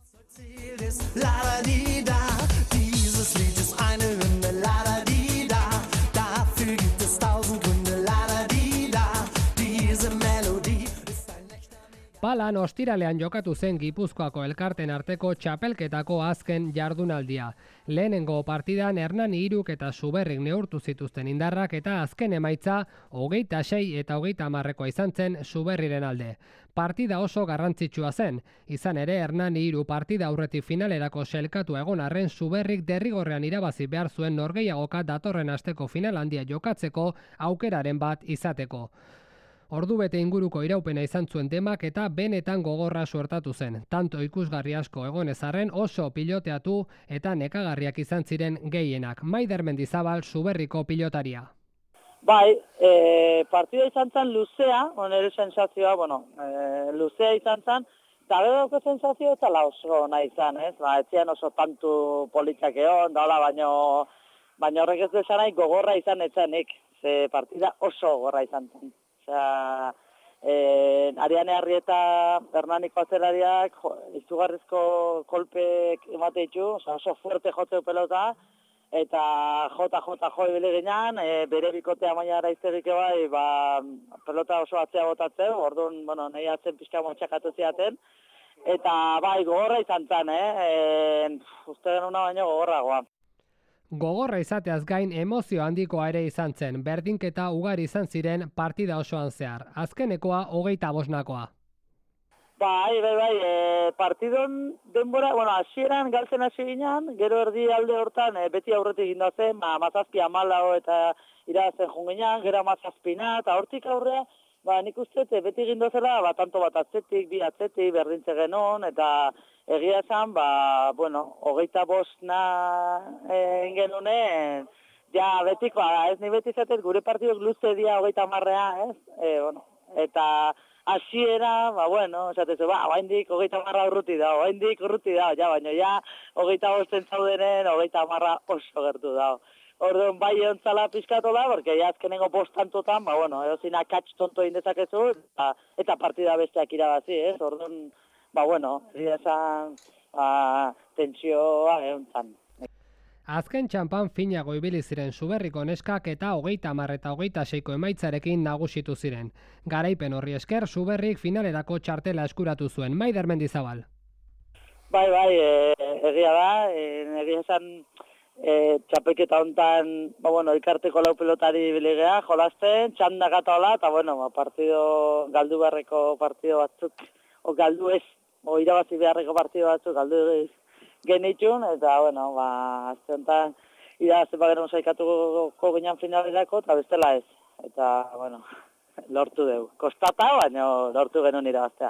Palan ostiralean jokatu zen Gipuzkoako elkarten arteko txapelketako azken jardunaldia. Lehenengo partidan Hernani Iruk eta Suberrik neurtu zituzten indarrak eta azken emaitza 26 eta 30 izan zen Suberriren alde. Partida oso garrantzitsua zen. Izan ere Hernani Iru partida aurretik finalerako selkatu egon arren Suberrik derrigorrean irabazi behar zuen norgehiagoka datorren asteko final handia jokatzeko aukeraren bat izateko. Ordubete inguruko iraupena izan zuen temak eta benetan gogorra suertatu zen. Tanto ikusgarri asko egon ezarren oso piloteatu eta nekagarriak izan ziren gehienak. Maider Mendizabal Suberriko pilotaria. Bai, partida izan zen luzea, nire sensazioa, luzea izan zen, eta gero sensazioa ez ala oso nahi izan, ez? Etzian oso tantu politak egon, baina horrek ez desan nahi gogorra izan etzanik, ze partida oso gogorra izan zen. Osea, Ariane Arrieta Hernaniko atzelariak izugarrizko kolpek emate ditu, oso fuerte jotzeu pelota, eta jo ibili ginean, bere bikotea Amaia Araiztegik bai, pelota oso atzea botatzeu, orduan, nahi atzen pixka motxakatu ziaten, eta bai, gogorra izan zen, uste genuna baino gogorragoa. Gogorra izateaz gain emozio handikoa ere izan zen, berdinketa ugari izan ziren partida osoan zehar. Azkenekoa 25. Bai, partidon denbora, hasieran galtzen hasi ginen, gero erdi alde hortan beti aurretik gindazen, 17-14 eta irabazen junginan, gero 17 eta hortik aurrea, nik uste beti gindozela, tanto bat atzetik, bi atzetik, berdintze genuen, eta egia esan, 25 ingenunen, ja betikoa, ez ni beti zaten gure partidok luze dia 30-a, ez? Eta hasiera, esatezu, oaindik 30 urruti da, baina 25 zaudenen 30 oso gertu da. Orduan bai ontzala pizkatu da, porque ya azkenengo postantotan, edozin akatz tonto indezakezu, eta partida besteak irabazi, ez? Orduan, esan, tentsioa egontzan. Azken txampan finago ibili ziren Suberriko neskak eta 30 eta 26 emaitzarekin nagusitu ziren. Garaipen horri esker Suberrik finalerako txartela eskuratu zuen. Maider Mendizabal. Bai, egia da, egia esan txapelketa hontan, elkarteko lau pelotari biligea, jolasten, txanda gata hola, eta partido, galdu beharreko partido batzuk, galdu ez, irabazi beharreko partido batzuk, galdu genitxun, eta, azte honetan, irabazi bagaren saikatuko ginen finalerako, eta bestela ez. Eta, lortu dugu. Kostata, baina lortu genuen irabaztea.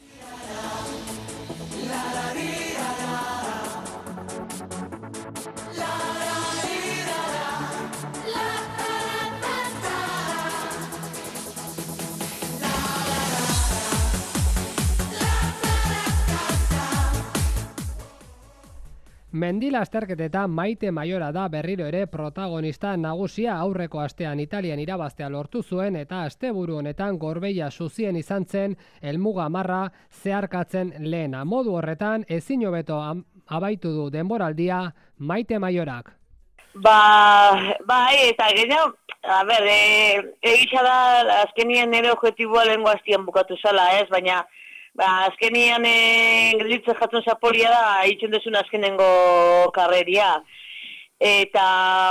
Mendilasterketetan Maite Maiora da berriro ere protagonista nagusia. Aurreko astean Italian irabaztea lortu zuen eta asteburu honetan Gorbeia Zuzien izan zen helmuga marra zeharkatzen lehena. Modu horretan ezin hobeto abaitu du denboraldia Maite Maiorak. Bai, eta gero, egitza da azkenien nire objetiboa lehengo hastian bukatu zala, ez? Baina Azkenian gelditzen jatzen zapolia da, hitzen dezun azkenengo karreria. Eta,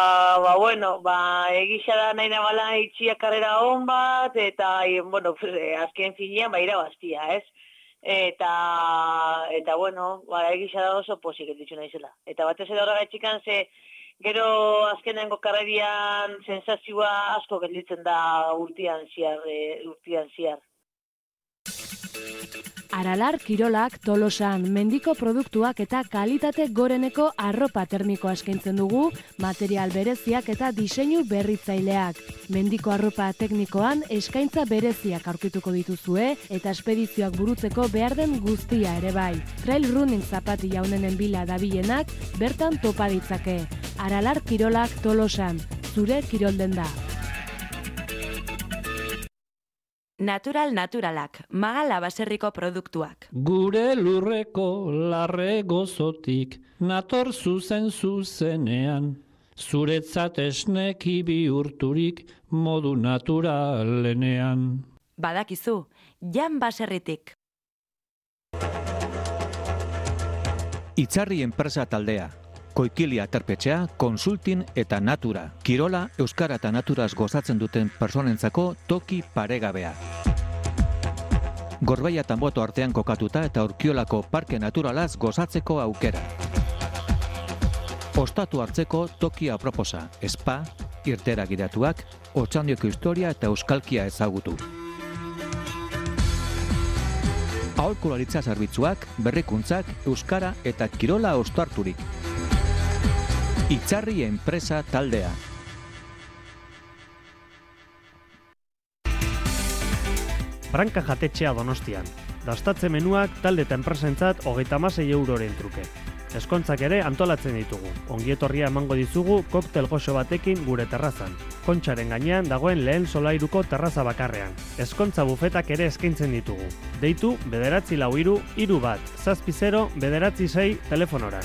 egisa da nahi nabala itxia karrera hon bat, eta, azken finean, irabaztia, ez? Eta egisa da oso posik gelditzen naizela. Eta batez edo horregatxikan ze, gero azkenengo karrerian sensazioa asko gelditzen da urtean ziar. Aralar Kirolak Tolosan mendiko produktuak eta kalitate goreneko arropa termikoa eskaintzen dugu, material bereziak eta diseinu berritzaileak. Mendiko arropa teknikoan eskaintza bereziak aurkituko dituzue eta espedizioak burutzeko behar den guztia ere bai. Trail running zapati jaunenen bila dabilenak bertan topa ditzake. Aralar Kirolak Tolosan, zure kirolden da. Naturalak, Magala baserriko produktuak. Gure lurreko larre gozotik, nator zuzenean, zuretzat esneki bihurturik modu naturalenean. Badakizu, Jan baserritik. Itzarri enpresa taldea. Koikili aterpetxea, konsultin eta natura. Kirola, euskara eta naturaz gozatzen duten personentzako toki paregabea. Gorbeia eta Boto artean kokatuta eta Urkiolako parke naturalaz gozatzeko aukera. Ostatu hartzeko toki aproposa, spa, irtera gidatuak, Otxandioko historia eta euskalkia ezagutu. Aholkularitza zerbitzuak, berrikuntzak, euskara eta kirola ostoarturik. Itzarri enpresa taldea. Branka jatetxea Donostian. Dastatze menuak talde eta enpresentzat 36 euroren truke. Eskontzak ere antolatzen ditugu. Ongietorria emango dizugu koktel goxo batekin gure terrazan. Kontxaren gainean dagoen lehen solairuko terraza bakarrean. Eskontza bufetak ere eskaintzen ditugu. Deitu 943-31-706 telefonorak.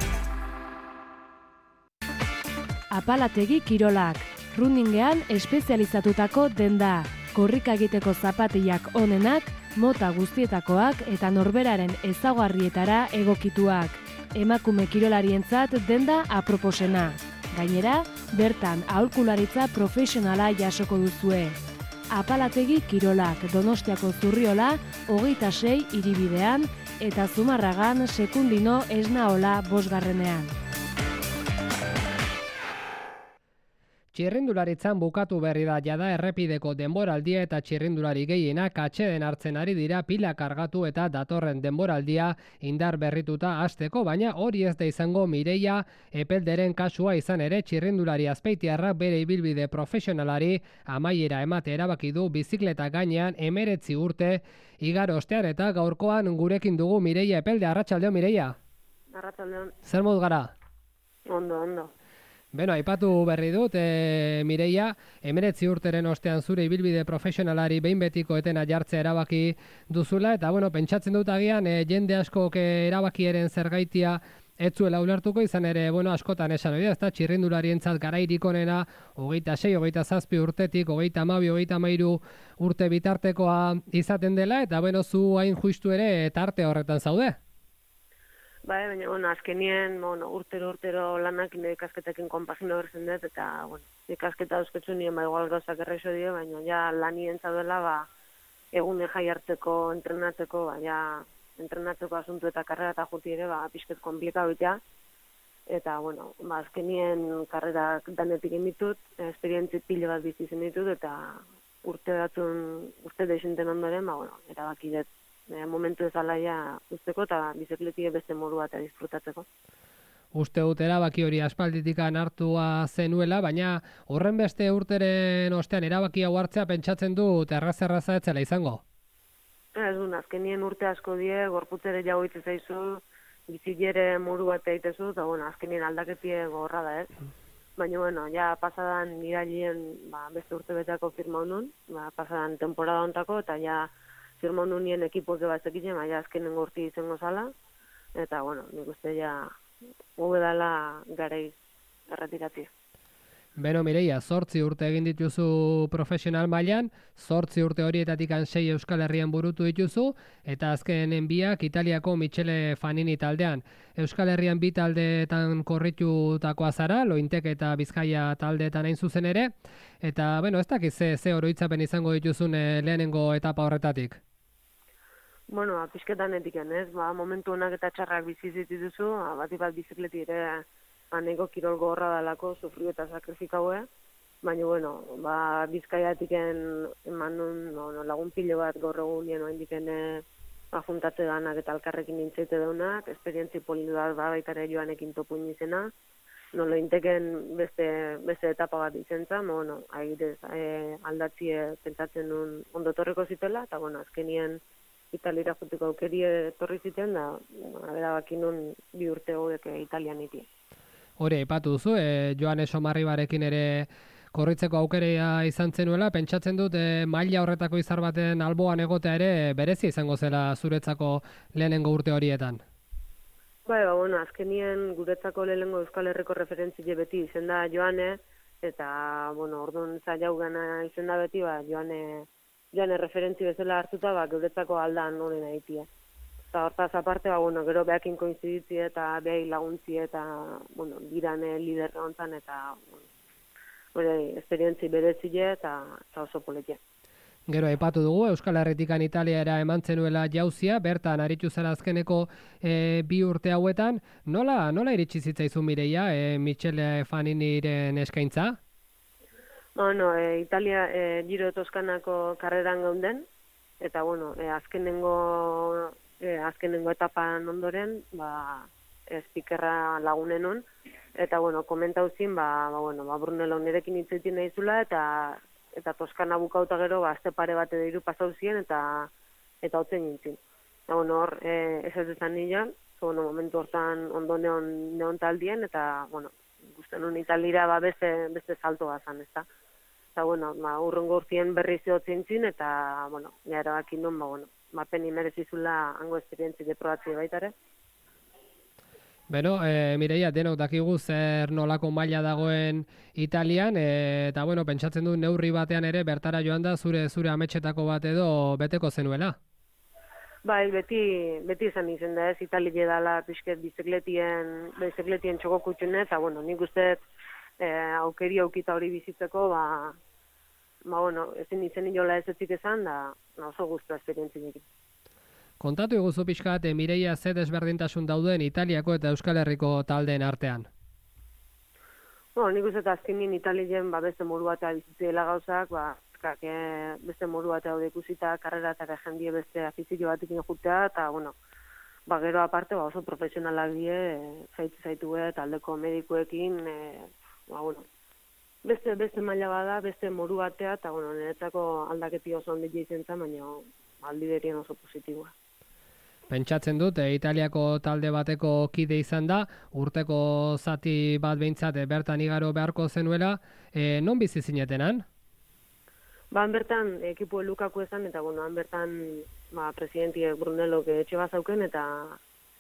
Apalategi Kirolak, runningean espezializatutako denda. Korrika egiteko zapatillak onenak, mota guztietakoak eta norberaren ezaugarrietara egokituak. Emakume kirolarientzat denda aproposena. Gainera, bertan aholkularitza profesionala jasoko duzue. Apalategi Kirolak, Donostiako Zurriola, 26 hiribidean eta Zumarragan Sekundino Esnaola 5. Txirrindularitzan bukatu berri da jada errepideko denboraldia eta txirrindulari gehienak atxeden hartzen ari dira pila kargatu eta datorren denboraldia indar berrituta hasteko, baina hori ez da izango Mireia Epelderen kasua izan ere txirrindulari azpeitiarrak bere ibilbide profesionalari amaiera emate erabaki du bizikleta gainean 19 urte igaro ostean eta gaurkoan gurekin dugu Mireia Epelde. Arratsaldeon Mireia. Arratsaldeon. Zer moduz gara? Ondo. Beno, aipatu berri dut, Mireia, 19 urteren ostean zure ibilbide profesionalari behin betiko etena jartzea erabaki duzula, eta pentsatzen dut agian jende askok erabakieren zergaitia ez zuela ulertuko izan ere, askotan esan hori da, ezta txirrindularientzat garairik onena 26, 27 urtetik, 32, 33 urte bitartekoa izaten dela, eta zu hain justu ere tarte horretan zaude. Baina, azkenien, urtero lanak ikasketekin konpagino berzen dut, eta, ikasketa eusketzu nien, igual gauzak errexo dio, baina, ja, lanien zaudela, egune jai harteko, entrenatzeko, entrenatzeko asuntu eta karrera eta juti ere, pixket komplika bitea, eta, azkenien karrerak danetik emitut, esperientzi pile bat bizi zen ditut, eta urte deixenten ondoren, erabaki dut. Momentu ez alaia usteko eta bizikletik beste modu bat disfrutatzeko. Uste dut erabaki hori aspalditikan hartua zenuela, baina horren beste urteren ostean erabaki hau hartzea pentsatzen dut erraza etzela izango? Ez dut, azkenien urte asko die, gorputzere jau hitz zaizu, bizilere modu bat egitezu, eta azkenien aldaketie gorra da ez. Baina, ja pasadan irailien beste urte beteako firma honun, pasadan temporada ontako, eta ja firma honunien ekipoak batzekiten, azkenen gorti izango zala, eta, nik uste ja, hobe dala garaiz erretiratzea. Beno, Mireia, 8 urte egin dituzu profesional mailan, 8 urte horietatik 6 Euskal Herrian burutu dituzu, eta azkenen biak Italiako Michele Fanini taldean. Euskal Herrian 2 taldeetan korritutakoa zara, Lointek eta Bizkaia taldeetan hain zuzen ere, eta, bueno, ez dakiz ze oroitzapen izango dituzun lehenengo etapa horretatik? Bueno, pizketan etiken, ez? Momentu honak eta txarrak bizi dituzu, bat bizikleti ere aneko kirol gorra dalako, sufriu eta sakrifikaue, baina, bueno, Bizkaiatik eman lagun pilo bat gaur egun nien oaindiken juntatze danak eta alkarrekin nintzeite daunak, esperientzi polidu bat baitare Joanekin topuin izena, nolo inteken beste etapa bat izentza, bueno, aldatzie pentsatzen nun ondotorreko zitela, eta, bueno, azkenien Italira juteko aukerie etorri ziten, da, erabaki nun 2 urte hauek Italian iti. Hore, ipatu duzu, Joane Somarribarekin ere korritzeko aukerea izan zenuela, pentsatzen dut maila horretako izar baten alboan egotea ere berezi izango zela zuretzako lehenengo urte horietan. Bueno, azkenien guretzako lehenengo Euskal Herriko referentzie beti izen da Joane, eta, bueno, orduan zailau gana izen da beti, Joane referentzi bezala hartuta, guretzako aldan honen aitia. Eta hortaz aparte, bueno, gero behakin koinziditzi eta behi laguntzi eta, bueno, dirane lider hontan eta, bueno, esperientzi berezile eta oso poletia. Gero aipatu dugu, Euskal Herritikan Italiara eman zenuela jauzia, bertan aritu zara azkeneko 2 urte hauetan. Nola iritsi zitzaizun Mireia, Michele Faniniren eskaintza? Bueno, Italia Giro de Toskanako karreran gaunden, eta, bueno, azkenengo etapan ondoren, spikerra lagunen hon, eta, bueno, komentauzin, Brunello nirekin hitzetin nahizula, eta Toskana bukauta gero, azte pare bat edo 3 pasauzien, eta hotzen nintzen. Eta, bueno, hor, ez ezan nila, momentu hortan ondo neon taldien, eta, bueno, guztien hon Italira beste salto bazan, ez da. Eta, bueno, urrengo urtien berri zehotzen zin, eta, bueno, gara bakin non, peni merezizula hango esperientzi de probatzi baitare. Beno, Mireia, denok dakigu zer nolako maila dagoen Italian, eta, bueno, pentsatzen du neurri batean ere bertara joan da zure ametxetako bat edo beteko zenuela? Bai, beti izan izen da ez, Italia dala pixket bizikletien txoko kutxune, eta, bueno, nik uste aukeri aukita hori bizitzeko, bueno, ezin izen inola ez etzik esan, da oso guztua esperientzinekin. Kontatu iguzu pixkat, Mireia, ze desberdintasun dauden Italiako eta Euskal Herriko taldeen artean? Bueno, nik uste azkenien Italien beste moru batea bizitzela gauzak, beste moru batea haude ikusita, karrera eta jendie beste afizio batekin jutea, eta, bueno, gero aparte oso profesionalak die, zaitu taldeko medikuekin, bueno, beste maila bada, beste moru batea, eta, bueno, niretzako aldaketi oso ondik izan zen, baina aldiderien oso positiboa. Pentsatzen dut, Italiako talde bateko kide izan da, urteko zati bat behintzat bertan igaro beharko zenuela, non bizi zinetenan? Bertan, ekipo elukako ezan, eta, bueno, bertan, presidentie Brunello etxe bazauken, eta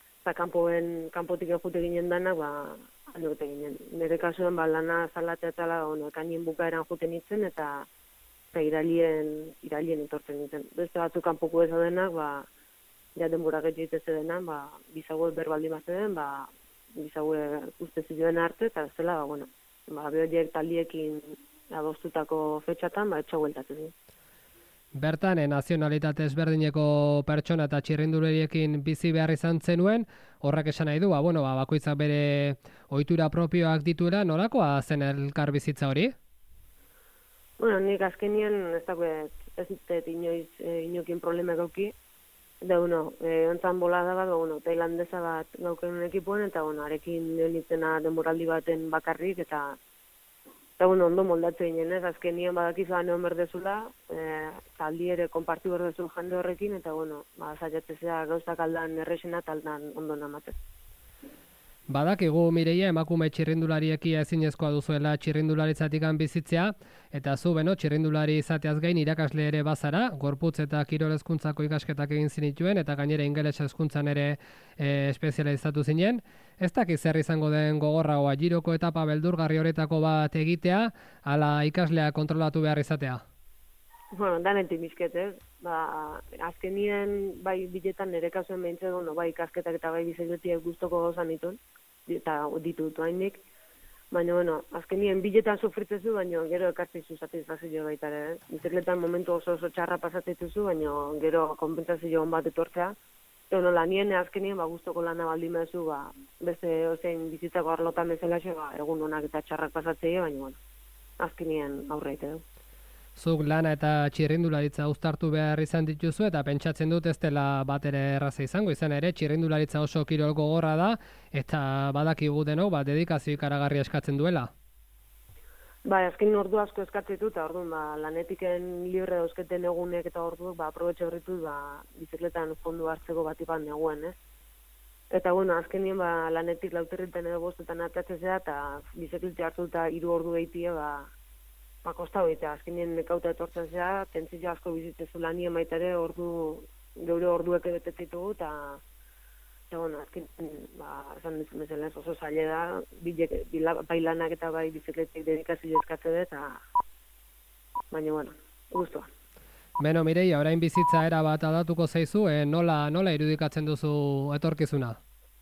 kanpotik jute ginen danak, aldote ginen. Nire kasuan, lana zalatea eta ekainien bukaeran juten itzen, eta iralien etortzen nintzen. Beste batzuk kanpoko ez denak, ja denbora getxeiteze dena, bizague berbaldi bazten, bizague uste ziduen arte, eta ez dela, bueno, behoriek taldiekin adostutako fetxatan, etxo gueltatzen dira. Bertan, nazionalitate ezberdineko pertsona eta txirrinduloriekin bizi behar izan zenuen, horrek esan nahi du, bakoitzak bere ohitura propioak dituela, nolakoa zen elkar bizitza hori? Bueno, nik azkenien ez dut inokin problemak gauki, eta, ontzan bolada bat, tailandesa bat gauken ekipoen, eta, arekin nitzena denboraldi baten bakarrik, eta, ondo moldatzen ginen, ez, azkenien badakizua neon berdezula, taldi ere konparti berdezun jende horrekin, eta, zaiatzezea gauzak aldan errexena eta aldan ondo namaten. Badakigu Mireia emakume txirrindularieki ezinezkoa duzuela txirrindularitzatik bizitzea, eta zu beno txirrindulari izateaz gain irakasle ere bazara, gorputz eta kirol hezkuntzako ikasketak egin zinituen, eta gainera ingeles hezkuntzan ere espezializatu zinen. Ez dakit zer izango den gogorragoa, giroko etapa beldurgarri horretako bat egitea, ala ikaslea kontrolatu behar izatea? Bueno, danetik bizket, ez? Azkenien, bai, biletan nire kasuen behintzen, bai, ikasketak eta bai bizikletiak guztoko gozan ditun, eta ditut hainik. Baina, azkenien biletan sufritzezu, baina gero ekartzizu satisfazio baita ere. Bizikletan momentu oso txarra pasatzetuzu, baina gero konpentsazio hon bat etortzea. Nola, nien azkenien guztoko lana baldin bezu, beste ozein bizitzako arlotan bezala egun honak eta txarrak pasatzea, baina, azkenien aurreite du. Zuk lana eta txirrindularitza uztartu behar izan dituzu eta pentsatzen dut ez dela bat ere erraza izango, izan ere txirrindularitza oso kirol gogorra da eta badakigu denok dedikazio ikaragarria eskatzen duela. Azken ordu asko eskatzen dut, eta orduan lanetiken libre dauzketen egunek eta orduak aprobetxe horretuz bizikletan fondu hartzeko bat ipan neguen, ez? Eta azkenien lanetik lauterretan edo bostetan atatzea eta bizikletea hartu eta 3 ordu egitea kostau eta azkenien nekauta etortzen zea, tentzio asko bizitzezu lanien baitare geure orduek ebetetitugu eta azken, esan ditzen bezala oso zaila da, bai lanak eta bai bizikletek dedikazio eskatzen dut, baina, guztua. Beno, Mireia, orain bizitza era bat aldatuko zaizu, nola irudikatzen duzu etorkizuna?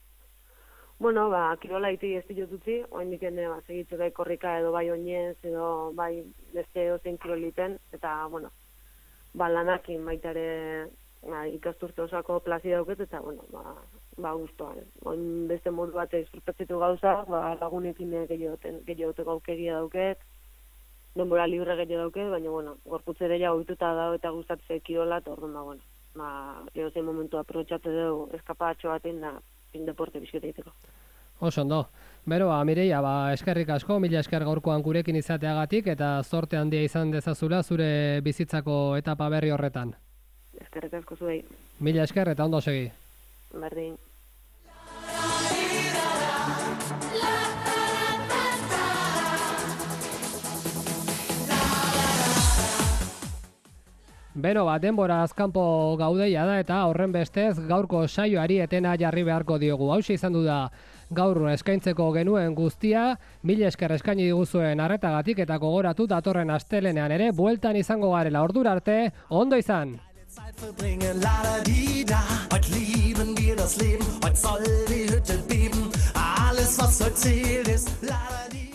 Kirola iti ez ditut utzi, oain diken segitze bai korrika edo bai oinez edo bai beste ozein kiroliten, eta, lanakin baitare ikasturte osako plazi dauket, eta, guztua. Oin beste modu bat disfrutatzetu gauza, lagunekin gehiagoteko aukeria dauket, denbora libre gehiago dauket, baina, gorputzere ja ohituta dago eta gustatze kirola, eta orduan edozein momentu aprobetxatu dugu eskapatxo baten da, deporte bizketa egiteko. Oso ondo. Bero, Mireia, eskerrik asko, mila esker gaurkoan gurekin izateagatik eta zorte handia izan dezazula zure bizitzako etapa berri horretan. Eskerrik asko zuei. Mila esker eta ondo segi. Berdin. Beno, denbora azkanpo gaudeia da eta horren bestez gaurko saioari etena jarri beharko diogu. Hauxe izan du da gaur eskaintzeko genuen guztia, mila esker eskaini diguzuen arretagatik eta gogoratu datorren astelenean ere bueltan izango garela. Ordura arte, ondo izan! Heute lieben wir das Leben, heute soll die Hütte beben, alles was heute zählt ist,